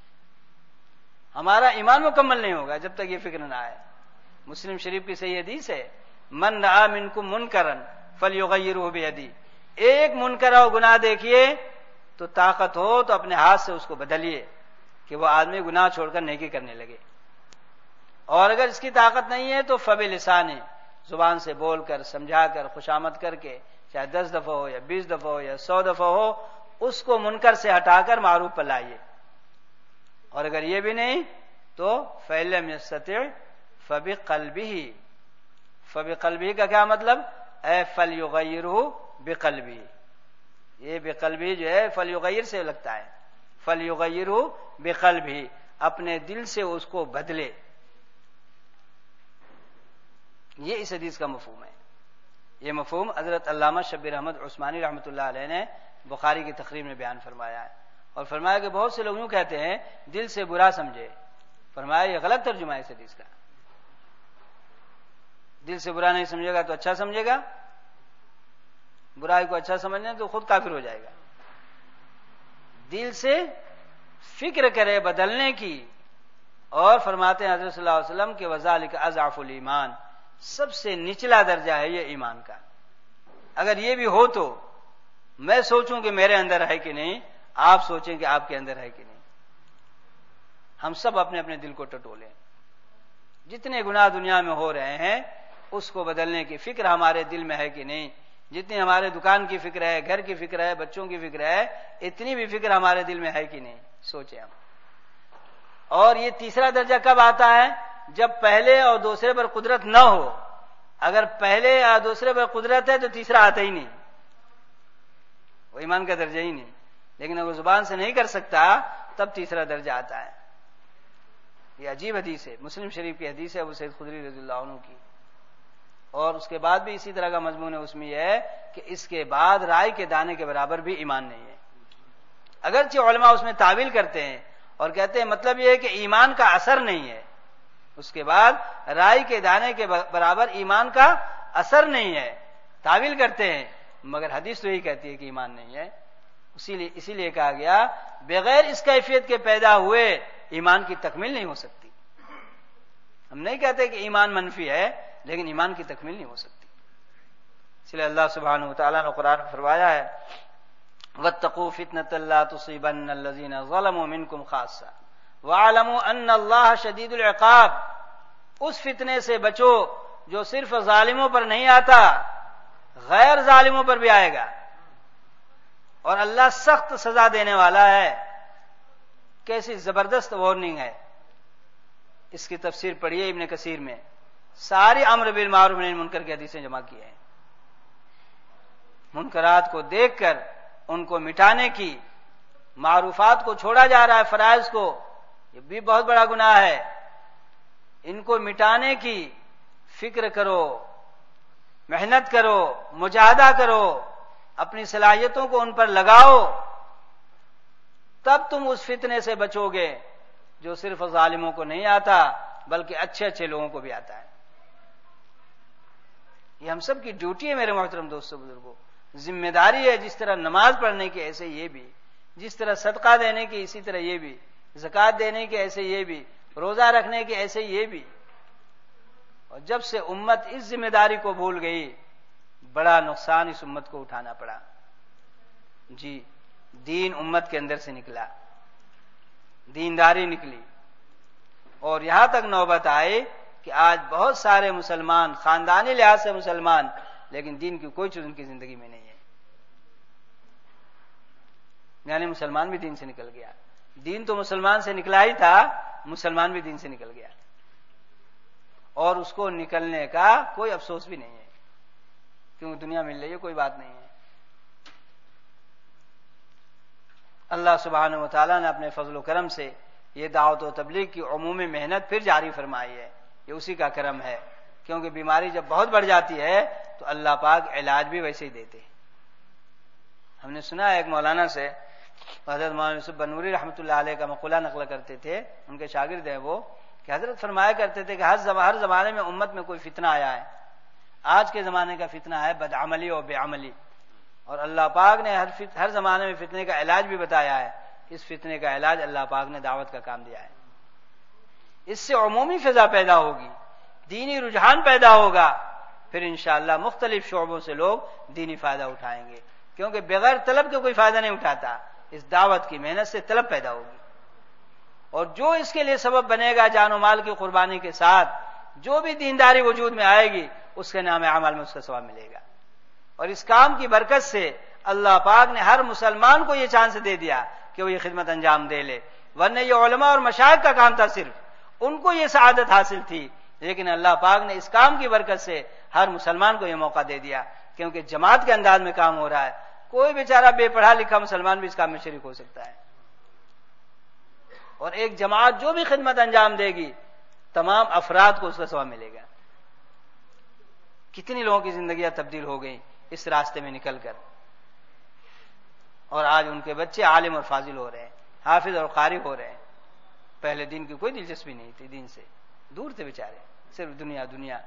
ہمارا ایمان مکمل نہیں ہوگا جب تک یہ فکر نہ آئے۔ مسلم شریف کی صحیح حدیث ہے، من رأى منکم منکرا فلیغیرہ بیدی، ایک منکر اور گناہ دیکھیے تو طاقت ہو تو اپنے ہاتھ سے اس کو بدلیے کہ وہ آدمی گناہ چھوڑ کر نیکی کرنے لگے، اور اگر اس کی طاقت نہیں ہے تو فبلسان، زبان سے بول کر سمجھا کر خوشامد کر کے، چاہے دس دفعہ ہو یا بیس دفعہ ہو یا سو دفعہ ہو، اس کو منکر سے ہٹا کر معروف پر لائیے، اور اگر یہ بھی نہیں تو فَإِلَّمْ يَسْتَطِعْ فَبِقَلْبِهِ، فَبِقَلْبِهِ کا کیا مطلب؟ اے فَلْيُغَيِّرْهُ بِقَلْبِهِ، یہ بقلبی جو ہے فَلْيُغَيِّر سے لگتا ہے، فَلْيُغَيِّرْهُ بِقَلْبِهِ، اپنے دل سے اس کو بدلے۔ یہ اس حدیث کا مفہوم ہے۔ یہ مفہوم حضرت علامہ شبیر احمد عثمانی رحمۃ اللہ علیہ نے بخاری کی تقریر میں بیان فرمایا ہے، اور فرمایا کہ بہت سے لوگ یوں کہتے ہیں دل سے برا سمجھے، فرمایا یہ غلط ترجمہ ہے اس حدیث کا۔ دل سے برا نہیں سمجھے گا تو اچھا سمجھے گا، برائی کو اچھا سمجھنے تو خود کافر ہو جائے گا۔ دل سے فکر کرے بدلنے کی، اور فرماتے ہیں حضرت صلی اللہ علیہ وسلم کہ وذالک اضعف الایمان، سب سے نچلا درجہ ہے یہ ایمان کا۔ اگر یہ بھی ہو تو میں سوچوں کہ میرے اندر ہے کہ نہیں، آپ سوچیں کہ آپ کے اندر ہے کہ نہیں۔ ہم سب اپنے اپنے دل کو ٹٹولیں، جتنے گناہ دنیا میں ہو رہے ہیں اس کو بدلنے کی فکر ہمارے دل میں ہے کہ نہیں، جتنی ہمارے دکان کی فکر ہے، گھر کی فکر ہے، بچوں کی فکر ہے، اتنی بھی فکر ہمارے دل میں ہے کہ نہیں، سوچیں ہم۔ اور یہ تیسرا درجہ کب آتا ہے؟ جب پہلے اور دوسرے پر قدرت نہ ہو۔ اگر پہلے یا دوسرے پر قدرت ہے تو تیسرا آتا ہی نہیں، وہ ایمان کا درجہ ہی نہیں، لیکن اگر زبان سے نہیں کر سکتا تب تیسرا درجہ آتا ہے۔ یہ عجیب حدیث ہے، مسلم شریف کی حدیث ہے ابو سعید خدری رضی اللہ عنہ کی، اور اس کے بعد بھی اسی طرح کا مضمون ہے، اس میں یہ ہے کہ اس کے بعد رائی کے دانے کے برابر بھی ایمان نہیں ہے۔ اگرچہ علماء اس میں تعویل کرتے ہیں اور کہتے ہیں مطلب یہ ہے کہ ایمان کا اثر نہیں ہے، اس کے بعد رائی کے دانے کے برابر ایمان کا اثر نہیں ہے، تعویل کرتے ہیں، مگر حدیث تو یہی کہتی ہے کہ ایمان نہیں ہے۔ اسی لیے اسی لیے کہا گیا بغیر اس کیفیت کے پیدا ہوئے ایمان کی تکمیل نہیں ہو سکتی۔ ہم نہیں کہتے کہ ایمان منفی ہے، لیکن ایمان کی تکمیل نہیں ہو سکتی۔ اس لیے اللہ سبحانہ وتعالیٰ نے قرآن میں فرمایا ہے وَاتَّقُوا فِتْنَةً لَا تُصِيبَنَّ الَّذِينَ ظَلَمُوا مِنكُمْ خَاصَّةً وَاعْلَمُوا أَنَّ اللَّهَ شَدِيدُ الْعِقَابِ، اس فتنے سے بچو جو صرف ظالموں پر نہیں آتا، غیر ظالموں پر بھی آئے گا، اور اللہ سخت سزا دینے والا ہے۔ کیسی زبردست وارننگ ہے، اس کی تفسیر پڑھیے ابن کثیر میں، ساری امر بالمعروف نہی منکر کی حدیثیں جمع کی ہیں۔ منکرات کو دیکھ کر ان کو مٹانے کی، معروفات کو چھوڑا جا رہا ہے، فرائض کو، یہ بھی بہت بڑا گناہ ہے، ان کو مٹانے کی فکر کرو، محنت کرو، مجاہدہ کرو، اپنی صلاحیتوں کو ان پر لگاؤ، تب تم اس فتنے سے بچو گے جو صرف ظالموں کو نہیں آتا بلکہ اچھے اچھے لوگوں کو بھی آتا ہے۔ یہ ہم سب کی ڈیوٹی ہے میرے محترم دوستو بزرگوں، ذمہ داری ہے، جس طرح نماز پڑھنے کی ایسے یہ بھی، جس طرح صدقہ دینے کی اسی طرح یہ بھی، زکوٰۃ دینے کی ایسے یہ بھی، روزہ رکھنے کی ایسے یہ بھی۔ اور جب سے امت اس ذمہ داری کو بھول گئی بڑا نقصان اس امت کو اٹھانا پڑا. جی دین امت کے اندر سے نکلا, دینداری نکلی, اور یہاں تک نوبت آئی کہ آج بہت سارے مسلمان خاندانی لحاظ سے مسلمان, لیکن دین کی کوئی چیز ان کی زندگی میں نہیں ہے. یعنی مسلمان بھی دین سے نکل گیا. دین تو مسلمان سے نکلا ہی تھا, مسلمان بھی دین سے نکل گیا, اور اس کو نکلنے کا کوئی افسوس بھی نہیں ہے, کیونکہ دنیا مل رہی ہے, کوئی بات نہیں ہے. اللہ سبحانہ و تعالیٰ نے اپنے فضل و کرم سے یہ دعوت و تبلیغ کی عمومی محنت پھر جاری فرمائی ہے. یہ اسی کا کرم ہے, کیونکہ بیماری جب بہت بڑھ جاتی ہے تو اللہ پاک علاج بھی ویسے ہی دیتے. ہم نے سنا ہے ایک مولانا سے, حضرت مولانا یوسف بنوری رحمۃ اللہ علیہ کا مقولہ نقل کرتے تھے, ان کے شاگرد ہیں وہ, کہ حضرت فرمایا کرتے تھے کہ ہر ہر زمانے میں امت میں کوئی فتنہ آیا ہے. آج کے زمانے کا فتنہ ہے بدعملی اور بے عملی, اور اللہ پاک نے ہر ہر زمانے میں فتنے کا علاج بھی بتایا ہے. اس فتنے کا علاج اللہ پاک نے دعوت کا کام دیا ہے. اس سے عمومی فضا پیدا ہوگی, دینی رجحان پیدا ہوگا, پھر انشاءاللہ مختلف شعبوں سے لوگ دینی فائدہ اٹھائیں گے, کیونکہ بغیر طلب کے کوئی فائدہ نہیں اٹھاتا. اس دعوت کی محنت سے طلب پیدا ہوگی, اور جو اس کے لیے سبب بنے گا جان و مال کی قربانی کے ساتھ, جو بھی دینداری وجود میں آئے گی اس کے نام اعمال میں اس کا ثواب ملے گا. اور اس کام کی برکت سے اللہ پاک نے ہر مسلمان کو یہ چانس دے دیا کہ وہ یہ خدمت انجام دے لے, ورنہ یہ علماء اور مشائخ کا کام تھا, صرف ان کو یہ سعادت حاصل تھی, لیکن اللہ پاک نے اس کام کی برکت سے ہر مسلمان کو یہ موقع دے دیا, کیونکہ جماعت کے انداز میں کام ہو رہا ہے. کوئی بیچارہ بے پڑھا لکھا مسلمان بھی اس کام میں شریک ہو سکتا ہے, اور ایک جماعت جو بھی خدمت انجام دے گی تمام افراد کو اس کا ثواب ملے گا. کتنی لوگوں کی زندگیاں تبدیل ہو گئی اس راستے میں نکل کر, اور آج ان کے بچے عالم اور فاضل ہو رہے ہیں, حافظ اور قاری ہو رہے ہیں. پہلے دین کی کوئی دلچسپی نہیں تھی, دین سے دور تھے بیچارے, صرف دنیا دنیا.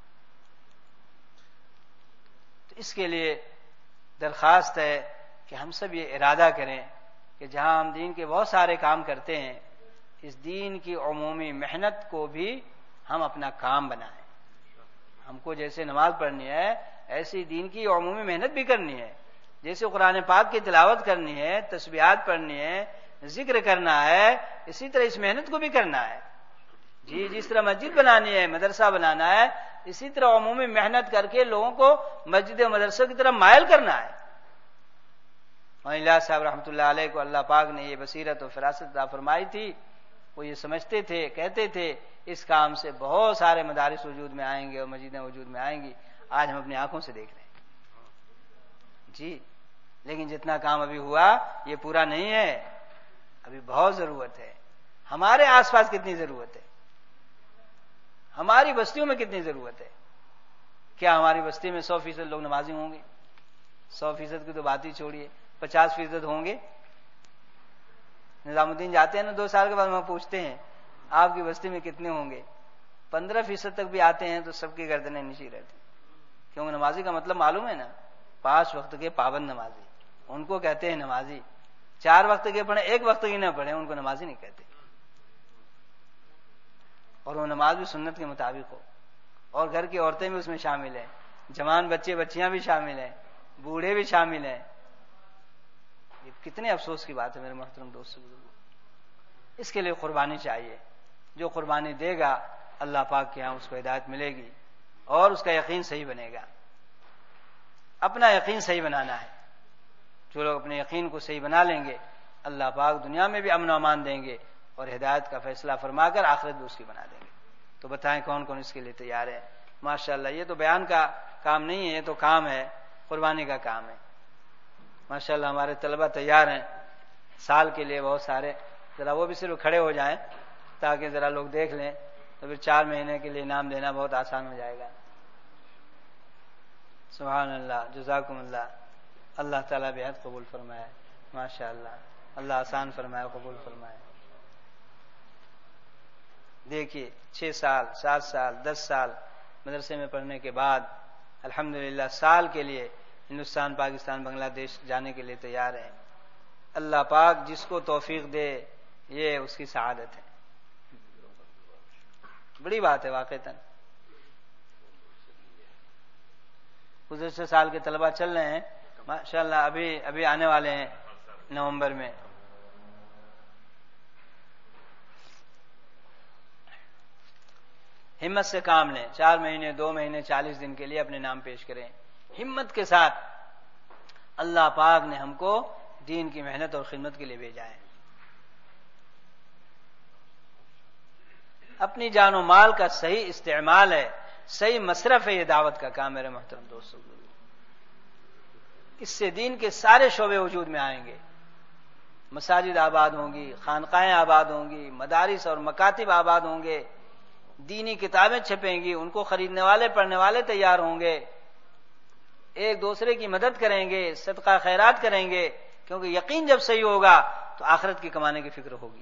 تو اس کے لیے درخواست ہے کہ ہم سب یہ ارادہ کریں کہ جہاں ہم دین کے بہت سارے کام کرتے ہیں, اس دین کی عمومی محنت کو بھی ہم اپنا کام بنائیں. ہم کو جیسے نماز پڑھنی ہے ایسی دین کی عمومی محنت بھی کرنی ہے, جیسے قرآن پاک کی تلاوت کرنی ہے, تسبیحات پڑھنی ہے, ذکر کرنا ہے, اسی طرح اس محنت کو بھی کرنا ہے. جی جس طرح مسجد بنانی ہے, مدرسہ بنانا ہے, اسی طرح عمومی محنت کر کے لوگوں کو مسجد و مدرسوں کی طرف مائل کرنا ہے. مولانا صاحب رحمۃ اللہ علیہ کو اللہ پاک نے یہ بصیرت و فراست عطا فرمائی تھی. وہ یہ سمجھتے تھے, کہتے تھے اس کام سے بہت سارے مدارس وجود میں آئیں گے اور مسجدیں وجود میں آئیں گی. آج ہم اپنی آنکھوں سے دیکھ رہے ہیں. جی لیکن جتنا کام ابھی ہوا یہ پورا نہیں ہے, ابھی بہت ضرورت ہے. ہمارے آس پاس کتنی ضرورت ہے, ہماری بستیوں میں کتنی ضرورت ہے. کیا ہماری بستی میں سو فیصد لوگ نمازی ہوں گے؟ سو فیصد کی تو بات ہی چھوڑیے, پچاس فیصد ہوں گے. نظام الدین جاتے ہیں نا دو سال کے بعد وہاں پوچھتے ہیں آپ کی بستی میں کتنے ہوں گے, پندرہ فیصد تک بھی آتے ہیں تو سب کی گردنیں نیچی رہتی. کیونکہ نمازی کا مطلب معلوم ہے نا, پانچ وقت کے پابند نمازی, ان کو کہتے ہیں نمازی. چار وقت کے پڑھیں ایک وقت کی نہ پڑھیں ان کو نمازی نہیں کہتے, اور وہ نماز بھی سنت کے مطابق ہو, اور گھر کی عورتیں بھی اس میں شامل ہیں, جوان بچے بچیاں بھی شامل ہیں, بوڑھے بھی شامل ہیں. یہ کتنے افسوس کی بات ہے میرے محترم دوستو. اس کے لیے قربانی چاہیے. جو قربانی دے گا اللہ پاک کے ہاں اس کو ہدایت ملے گی اور اس کا یقین صحیح بنے گا. اپنا یقین صحیح بنانا ہے. جو لوگ اپنے یقین کو صحیح بنا لیں گے اللہ پاک دنیا میں بھی امن و امان دیں گے اور ہدایت کا فیصلہ فرما کر آخرت بھی اس کی بنا دیں گے. تو بتائیں کون کون اس کے لیے تیار ہے؟ ماشاءاللہ یہ تو بیان کا کام نہیں ہے, یہ تو کام ہے, قربانی کا کام ہے. ماشاءاللہ ہمارے طلبہ تیار ہیں سال کے لیے بہت سارے. ذرا وہ بھی صرف کھڑے ہو جائیں تاکہ ذرا لوگ دیکھ لیں, تو پھر چار مہینے کے لیے انعام دینا بہت آسان ہو جائے گا. سبحان اللہ, جزاکم اللہ. اللہ تعالیٰ بےحد قبول فرمائے. ماشاء اللہ, اللہ آسان فرمائے, قبول فرمائے. دیکھیے چھ سال سات سال دس سال مدرسے میں پڑھنے کے بعد الحمدللہ سال کے لیے ہندوستان پاکستان بنگلہ دیش جانے کے لیے تیار ہیں. اللہ پاک جس کو توفیق دے یہ اس کی سعادت ہے. بڑی بات ہے واقعتاً. گزشتہ سال کے طلبہ چل رہے ہیں ماشاءاللہ، ابھی ابھی آنے والے ہیں نومبر میں. ہمت سے کام لیں، چار مہینے دو مہینے چالیس دن کے لیے اپنے نام پیش کریں. ہمت کے ساتھ اللہ پاک نے ہم کو دین کی محنت اور خدمت کے لیے بھیجا ہے. اپنی جان و مال کا صحیح استعمال ہے، صحیح مصرف ہے، یہ دعوت کا کام میرے محترم دوستو. اس سے دین کے سارے شعبے وجود میں آئیں گے. مساجد آباد ہوں گی، خانقاہیں آباد ہوں گی، مدارس اور مکاتب آباد ہوں گے، دینی کتابیں چھپیں گی، ان کو خریدنے والے پڑھنے والے تیار ہوں گے، ایک دوسرے کی مدد کریں گے، صدقہ خیرات کریں گے، کیونکہ یقین جب صحیح ہوگا تو آخرت کی کمانے کی فکر ہوگی.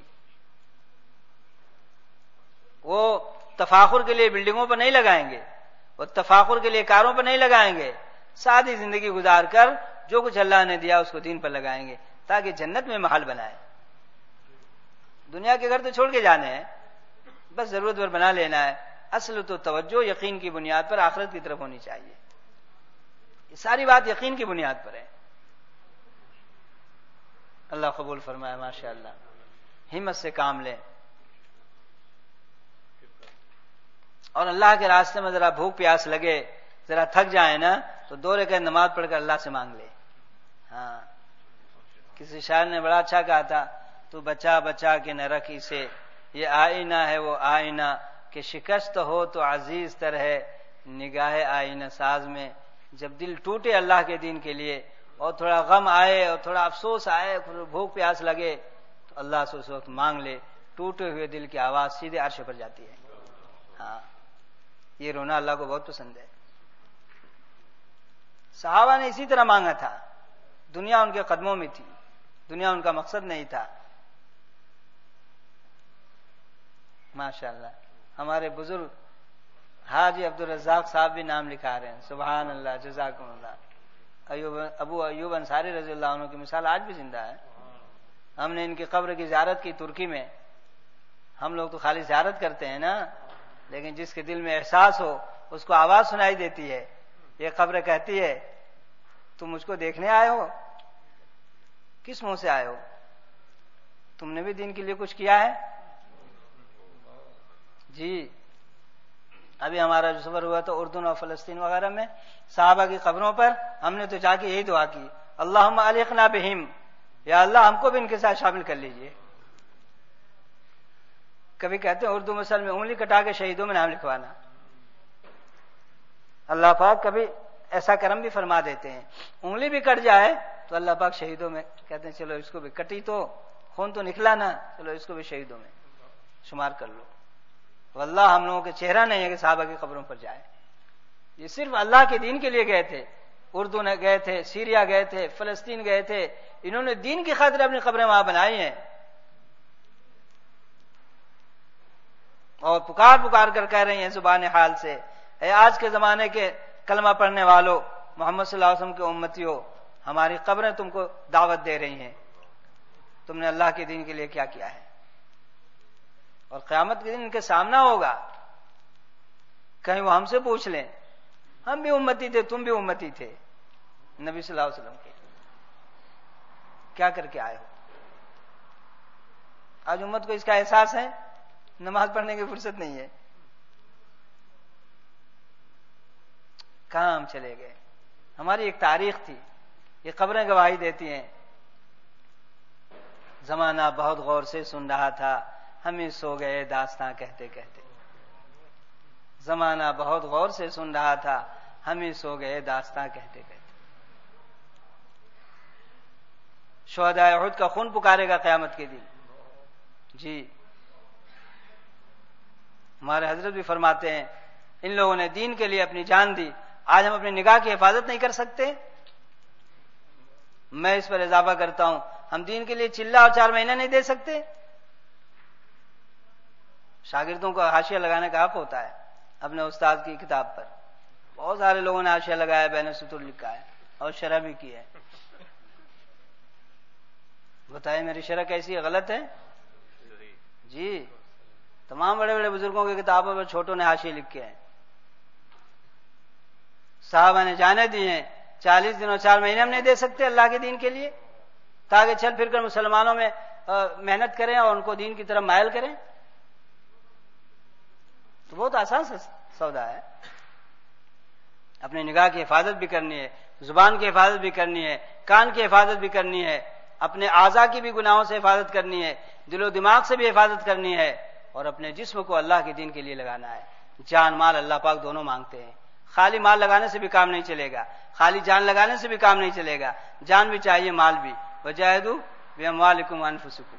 وہ تفاخر کے لیے بلڈنگوں پر نہیں لگائیں گے، وہ تفاخر کے لیے کاروں پر نہیں لگائیں گے، سادی زندگی گزار کر جو کچھ اللہ نے دیا اس کو دین پر لگائیں گے تاکہ جنت میں محل بنائیں. دنیا کے گھر تو چھوڑ کے جانے ہیں، بس ضرورت پر بنا لینا ہے. اصل تو توجہ یقین کی بنیاد پر آخرت کی طرف ہونی چاہیے. یہ ساری بات یقین کی بنیاد پر ہے. اللہ قبول فرمائے. ماشاء اللہ. ہمت سے کام لیں اور اللہ کے راستے میں ذرا بھوک پیاس لگے، ذرا تھک جائے نا تو دو رکعت نماز پڑھ کر اللہ سے مانگ لے. ہاں، کسی شاعر نے بڑا اچھا کہا تھا، تو بچا بچا کے نہ رکھ اسے، یہ آئینہ ہے وہ آئینہ کہ شکست ہو تو عزیز تر ہے نگاہ آئینہ ساز میں. جب دل ٹوٹے اللہ کے دین کے لیے اور تھوڑا غم آئے اور تھوڑا افسوس آئے، بھوک پیاس لگے تو اللہ سے اس وقت مانگ لے. ٹوٹے ہوئے دل کی آواز سیدھے عرش پر جاتی ہے. ہاں، یہ رونا اللہ کو بہت پسند ہے. صحابہ نے اسی طرح مانگا تھا. دنیا ان کے قدموں میں تھی، دنیا ان کا مقصد نہیں تھا. ماشاء اللہ. ہمارے بزرگ حاجی عبدالرزاق صاحب بھی نام لکھا رہے ہیں. سبحان اللہ، جزاکم اللہ. ایوب ابو ایوب انصاری رضی اللہ عنہ کی مثال آج بھی زندہ ہے. ہم نے ان کی قبر کی زیارت کی ترکی میں. ہم لوگ تو خالی زیارت کرتے ہیں نا، لیکن جس کے دل میں احساس ہو اس کو آواز سنائی دیتی ہے. یہ قبر کہتی ہے تم مجھ کو دیکھنے آئے ہو؟ کس منہ سے آئے ہو؟ تم نے بھی دین کے لیے کچھ کیا ہے؟ جی، ابھی ہمارا جو سفر ہوا تو اردن اور فلسطین وغیرہ میں صحابہ کی قبروں پر ہم نے تو جا کے یہی دعا کی، اللہم الحقنا بہم، یا اللہ ہم کو بھی ان کے ساتھ شامل کر لیجئے. کبھی کہتے ہیں اردو مسل میں انگلی کٹا کے شہیدوں میں نام لکھوانا. اللہ پاک کبھی ایسا کرم بھی فرما دیتے ہیں، انگلی بھی کٹ جائے تو اللہ پاک شہیدوں میں کہتے ہیں چلو اس کو بھی، کٹی تو خون تو نکلا نا، چلو اس کو بھی شہیدوں میں شمار کر لو. واللہ ہم لوگوں کے چہرہ نہیں ہے کہ صحابہ کی قبروں پر جائے. یہ صرف اللہ کے دین کے لیے گئے تھے. اردو نے گئے تھے، سیریا گئے تھے، فلسطین گئے تھے. انہوں نے دین کی خاطر اپنی قبریں وہاں بنائی ہیں اور پکار پکار کر کہہ رہی ہیں زبان حال سے، اے آج کے زمانے کے کلمہ پڑھنے والوں، محمد صلی اللہ علیہ وسلم کے امتیوں، ہماری قبریں تم کو دعوت دے رہی ہیں، تم نے اللہ کے دین کے لیے کیا کیا ہے. اور قیامت کے دن ان کے سامنا ہوگا، کہیں وہ ہم سے پوچھ لیں ہم بھی امتی تھے، تم بھی امتی تھے نبی صلی اللہ علیہ وسلم کے، کیا کر کے آئے ہو؟ آج امت کو اس کا احساس ہے، نماز پڑھنے کی فرصت نہیں ہے. کہاں ہم چلے گئے؟ ہماری ایک تاریخ تھی، یہ قبریں گواہی دیتی ہیں. زمانہ بہت غور سے سن رہا تھا، ہم ہی سو گئے داستاں کہتے کہتے. زمانہ بہت غور سے سن رہا تھا، ہم ہی سو گئے داستاں کہتے کہتے. شہدائے احد کا خون پکارے گا قیامت کے دن. جی، ہمارے حضرت بھی فرماتے ہیں ان لوگوں نے دین کے لیے اپنی جان دی، آج ہم اپنی نگاہ کی حفاظت نہیں کر سکتے. میں اس پر اضافہ کرتا ہوں، ہم دین کے لیے چلہ اور چار مہینہ نہیں دے سکتے. شاگردوں کو حاشیہ لگانے کا حق ہوتا ہے اپنے استاد کی کتاب پر. بہت سارے لوگوں نے حاشیہ لگایا، بین سطور لکھا ہے اور شرح بھی کی ہے. بتائیں میری شرح کیسی ہے؟ غلط ہے؟ جی، تمام بڑے بڑے بزرگوں کی کتابوں پر چھوٹوں نے حاشیے لکھے ہیں. صحابہ نے جانے دی ہیں، چالیس دن اور چار مہینے ہم نہیں دے سکتے اللہ کے دین کے لیے تاکہ چل پھر کر مسلمانوں میں محنت کریں اور ان کو دین کی طرف مائل کریں؟ تو بہت آسان سا سودا ہے. اپنی نگاہ کی حفاظت بھی کرنی ہے، زبان کی حفاظت بھی کرنی ہے، کان کی حفاظت بھی کرنی ہے، اپنے اعضاء کی بھی گناہوں سے حفاظت کرنی ہے، دل و دماغ سے بھی حفاظت کرنی ہے، اور اپنے جسم کو اللہ کے دین کے لیے لگانا ہے. جان مال اللہ پاک دونوں مانگتے ہیں. خالی مال لگانے سے بھی کام نہیں چلے گا، خالی جان لگانے سے بھی کام نہیں چلے گا، جان بھی چاہیے مال بھی. وجاہدوا باموالکم وانفسکم.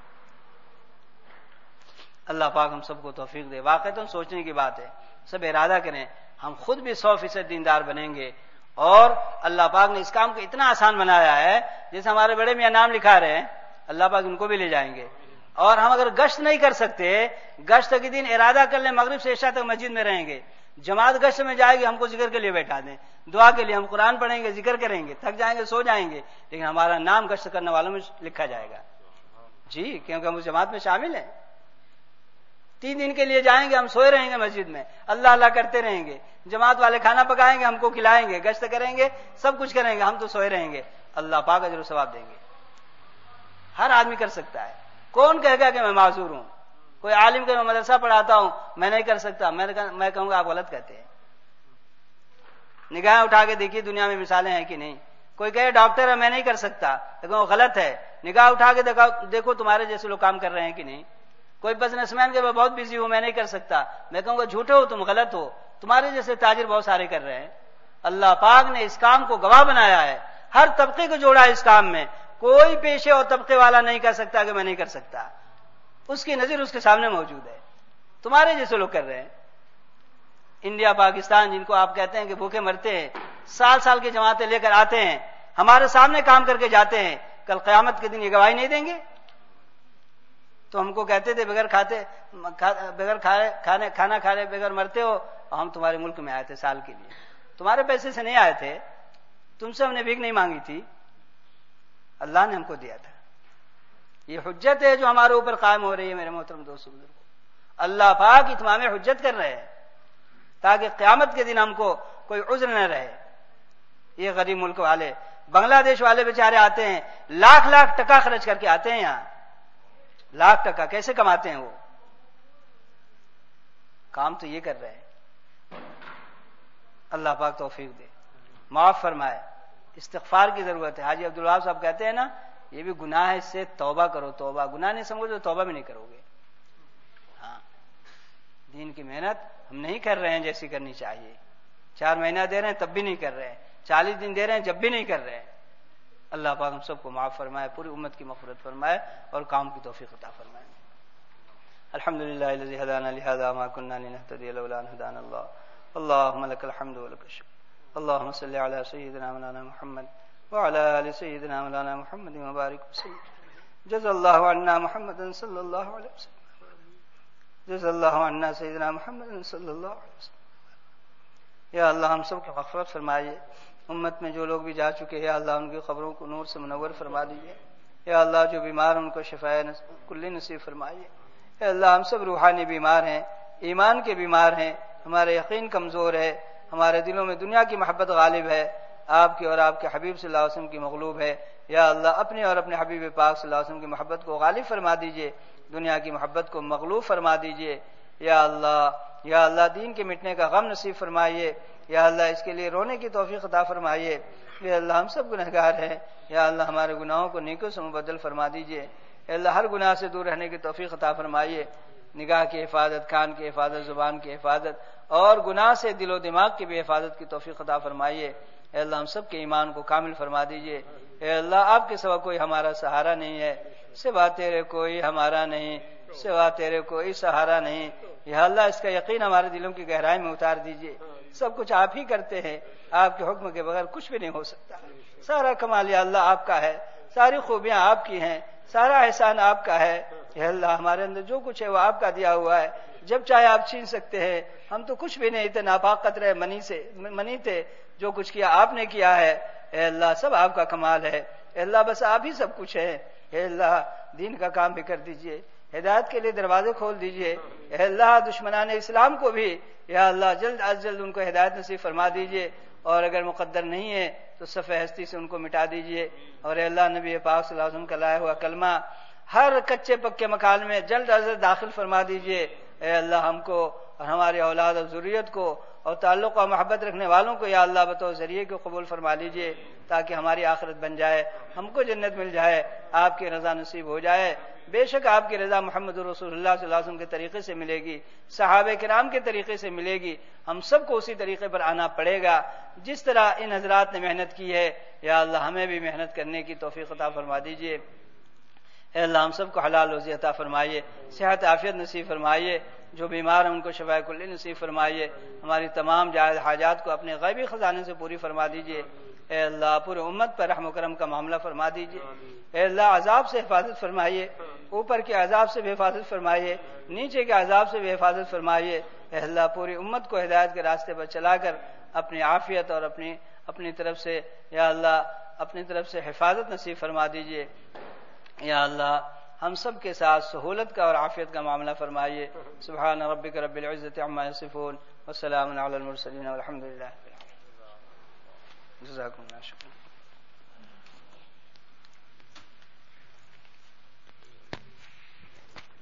اللہ پاک ہم سب کو توفیق دے. واقعتاً سوچنے کی بات ہے، سب ارادہ کریں ہم خود بھی سو فیصد دیندار بنیں گے. اور اللہ پاک نے اس کام کو اتنا آسان بنایا ہے، جیسے ہمارے بڑے میاں نام لکھا رہے ہیں، اللہ پاک ان کو بھی لے جائیں گے. اور ہم اگر گشت نہیں کر سکتے، گشت کے دن ارادہ کر لیں مغرب سے عشاء تک مسجد میں رہیں گے، جماعت گشت میں جائے گی، ہم کو ذکر کے لیے بیٹھا دیں، دعا کے لیے ہم قرآن پڑھیں گے، ذکر کریں گے، تھک جائیں گے، سو جائیں گے، لیکن ہمارا نام گشت کرنے والوں میں لکھا جائے گا. جی، کیونکہ ہم اس جماعت میں شامل ہیں. تین دن کے لیے جائیں گے، ہم سوئے رہیں گے مسجد میں، اللہ اللہ کرتے رہیں گے، جماعت والے کھانا پکائیں گے، ہم کو کھلائیں گے، گشت کریں گے، سب کچھ کریں گے، ہم تو سوئے رہیں گے. اللہ پاک اجر و ثواب دیں گے. ہر آدمی کر سکتا ہے. کون کہے گا کہ میں معذور ہوں؟ کوئی عالم کہ میں مدرسہ پڑھاتا ہوں میں نہیں کر سکتا، میں کہوں گا آپ غلط کہتے ہیں. نگاہیں اٹھا کے دیکھیے دنیا میں مثالیں ہیں کہ نہیں. کوئی کہے ڈاکٹر ہے میں نہیں کر سکتا، لیکن وہ غلط ہے. نگاہ اٹھا کے دیکھو تمہارے جیسے لوگ کام کر رہے ہیں کہ نہیں. کوئی بزنس مین کہ میں بہت بزی ہوں میں نہیں کر سکتا، میں کہوں گا جھوٹے ہو تم، غلط ہو، تمہارے جیسے تاجر بہت سارے کر رہے ہیں. اللہ پاک نے اس کام کو گواہ بنایا ہے، ہر طبقے کو جوڑا ہے اس کام میں. کوئی پیشے اور طبقے والا نہیں کر سکتا کہ میں نہیں کر سکتا، اس کی نظر اس کے سامنے موجود ہے. تمہارے جیسے لوگ کر رہے ہیں. انڈیا پاکستان جن کو آپ کہتے ہیں کہ بھوکے مرتے ہیں، سال سال کی جماعتیں لے کر آتے ہیں، ہمارے سامنے کام کر کے جاتے ہیں، کل قیامت کے دن یہ گواہی نہیں دیں گے؟ تو ہم کو کہتے تھے بغیر کھاتے بغیر کھانے کھانا کھانے بغیر مرتے ہو، اور ہم تمہارے ملک میں آئے تھے سال کے لیے، تمہارے پیسے سے نہیں آئے تھے، تم سے ہم نے بھیک نہیں مانگی تھی، اللہ نے ہم کو دیا تھا. یہ حجت ہے جو ہمارے اوپر قائم ہو رہی ہے میرے محترم دوستو بزرگوں. اللہ پاک اتمام حجت کر رہے ہیں تاکہ قیامت کے دن ہم کو کوئی عذر نہ رہے. یہ غریب ملک والے بنگلہ دیش والے بیچارے آتے ہیں، لاکھ لاکھ ٹکا خرچ کر کے آتے ہیں یہاں. لاکھ ٹکا کیسے کماتے ہیں وہ؟ کام تو یہ کر رہے ہیں. اللہ پاک توفیق دے، معاف فرمائے. استغفار کی ضرورت ہے. حاجی عبدالوہاب صاحب کہتے ہیں نا یہ بھی گناہ ہے، اس سے توبہ کرو. توبہ گناہ نہیں سمجھو تو توبہ بھی نہیں کرو گے. ہاں، دین کی محنت ہم نہیں کر رہے ہیں جیسی کرنی چاہیے. چار مہینہ دے رہے ہیں تب بھی نہیں کر رہے ہیں، چالیس دن دے رہے ہیں جب بھی نہیں کر رہے ہیں. اللہ پاک ہم سب کو معاف فرمائے، پوری امت کی مغفرت فرمائے اور کام کی توفیق عطا فرمائے. الحمدللہ الذی ہدانا لہذا ما كنا لنهتدی لولا ان هدانا اللہ. اللهم لك الحمد ولك الشکر. اللهم صل على سيدنا مولانا محمد وعلى آل سيدنا مولانا محمد وبارك وسلم. جزا الله عنا محمدا صلى الله عليه وسلم. جزا الله عنا سيدنا محمد صلى الله عليه وسلم. یا اللہ ہم سب کو مغفرت فرمائیے. امت میں جو لوگ بھی جا چکے ہیں یا اللہ ان کی قبروں کو نور سے منور فرما دیجیے. یا اللہ جو بیمار ان کو شفاء کلی نصیب فرمائیے. یا اللہ ہم سب روحانی بیمار ہیں، ایمان کے بیمار ہیں، ہمارا یقین کمزور ہے، ہمارے دلوں میں دنیا کی محبت غالب ہے، آپ کی اور آپ کے حبیب صلی اللہ علیہ وسلم کی مغلوب ہے. یا اللہ اپنے اور اپنے حبیب پاک صلی اللہ علیہ وسلم کی محبت کو غالب فرما دیجیے، دنیا کی محبت کو مغلوب فرما دیجیے. یا اللہ یا اللہ دین کے مٹنے کا غم نصیب فرمائیے. یا اللہ اس کے لیے رونے کی توفیق عطا فرمائیے. یا اللہ ہم سب گنہگار ہیں، یا اللہ ہمارے گناہوں کو نیکیوں سے مبدل فرما دیجیے. یا اللہ ہر گناہ سے دور رہنے کی توفیق عطا فرمائیے. نگاہ کی حفاظت، کان کی حفاظت، زبان کی حفاظت اور گناہ سے دل و دماغ کی بھی حفاظت کی توفیق عطا فرمائیے. اے اللہ ہم سب کے ایمان کو کامل فرما دیجیے. اے اللہ آپ کے سوا کوئی ہمارا سہارا نہیں ہے، سوا تیرے کوئی ہمارا نہیں، سوا تیرے کوئی سہارا نہیں. یا اللہ اس کا یقین ہمارے دلوں کی گہرائی میں اتار دیجیے. سب کچھ آپ ہی کرتے ہیں، آپ کے حکم کے بغیر کچھ بھی نہیں ہو سکتا. سارا کمال یا اللہ آپ کا ہے، ساری خوبیاں آپ کی ہیں، سارا احسان آپ کا ہے. یا اللہ ہمارے اندر جو کچھ ہے وہ آپ کا دیا ہوا ہے، جب چاہے آپ چھین سکتے ہیں. ہم تو کچھ بھی نہیں تھے، ناپاک قطرے منی سے منی تھے، جو کچھ کیا آپ نے کیا ہے. اے اللہ سب آپ کا کمال ہے. اے اللہ بس آپ ہی سب کچھ ہے. اے اللہ دین کا کام بھی کر دیجئے، ہدایت کے لیے دروازے کھول دیجئے. اے اللہ دشمنان اسلام کو بھی یا اللہ جلد از جلد ان کو ہدایت نصیب فرما دیجئے اور اگر مقدر نہیں ہے تو صفحہ ہستی سے ان کو مٹا دیجئے، اور اے اللہ نبی پاک صلی اللہ علیہ وسلم کا لایا ہوا کلمہ ہر کچے پکے مکان میں جلد از جلد داخل فرما دیجئے۔ اے اللہ ہم کو اور ہماری اولاد اور ذریت کو اور تعلق و محبت رکھنے والوں کو یا اللہ بطور ذریعے کو قبول فرما لیجئے، تاکہ ہماری آخرت بن جائے، ہم کو جنت مل جائے، آپ کی رضا نصیب ہو جائے۔ بے شک آپ کی رضا محمد رسول اللہ صلی اللہ علیہ وسلم کے طریقے سے ملے گی، صحابہ کرام کے طریقے سے ملے گی، ہم سب کو اسی طریقے پر آنا پڑے گا جس طرح ان حضرات نے محنت کی ہے۔ یا اللہ ہمیں بھی محنت کرنے کی توفیق عطا فرما دیجئے۔ اے اللہ ہم سب کو حلال روزی عطا فرمائیے، صحت عافیت نصیب فرمائیے، جو بیمار ہیں ان کو شفاء کلی نصیب فرمائیے، ہماری تمام جائز حاجات کو اپنے غیبی خزانے سے پوری فرما دیجئے۔ اے اللہ پورے امت پر رحم و کرم کا معاملہ فرما دیجئے۔ اے اللہ عذاب سے حفاظت فرمائیے، اوپر کے عذاب سے بھی حفاظت فرمائیے، نیچے کے عذاب سے بھی حفاظت فرمائیے۔ اے اللہ پوری امت کو ہدایت کے راستے پر چلا کر اپنی عافیت اور اپنی اپنی طرف سے یا اللہ اپنی طرف سے حفاظت نصیب فرما دیجئے۔ یا اللہ ہم سب کے ساتھ سہولت کا اور عافیت کا معاملہ فرمائیے۔ سبحان ربک رب العزت عما یصفون وسلام علی المرسلین والحمد للہ رب العالمین۔ جزاکم اللہ شکرا۔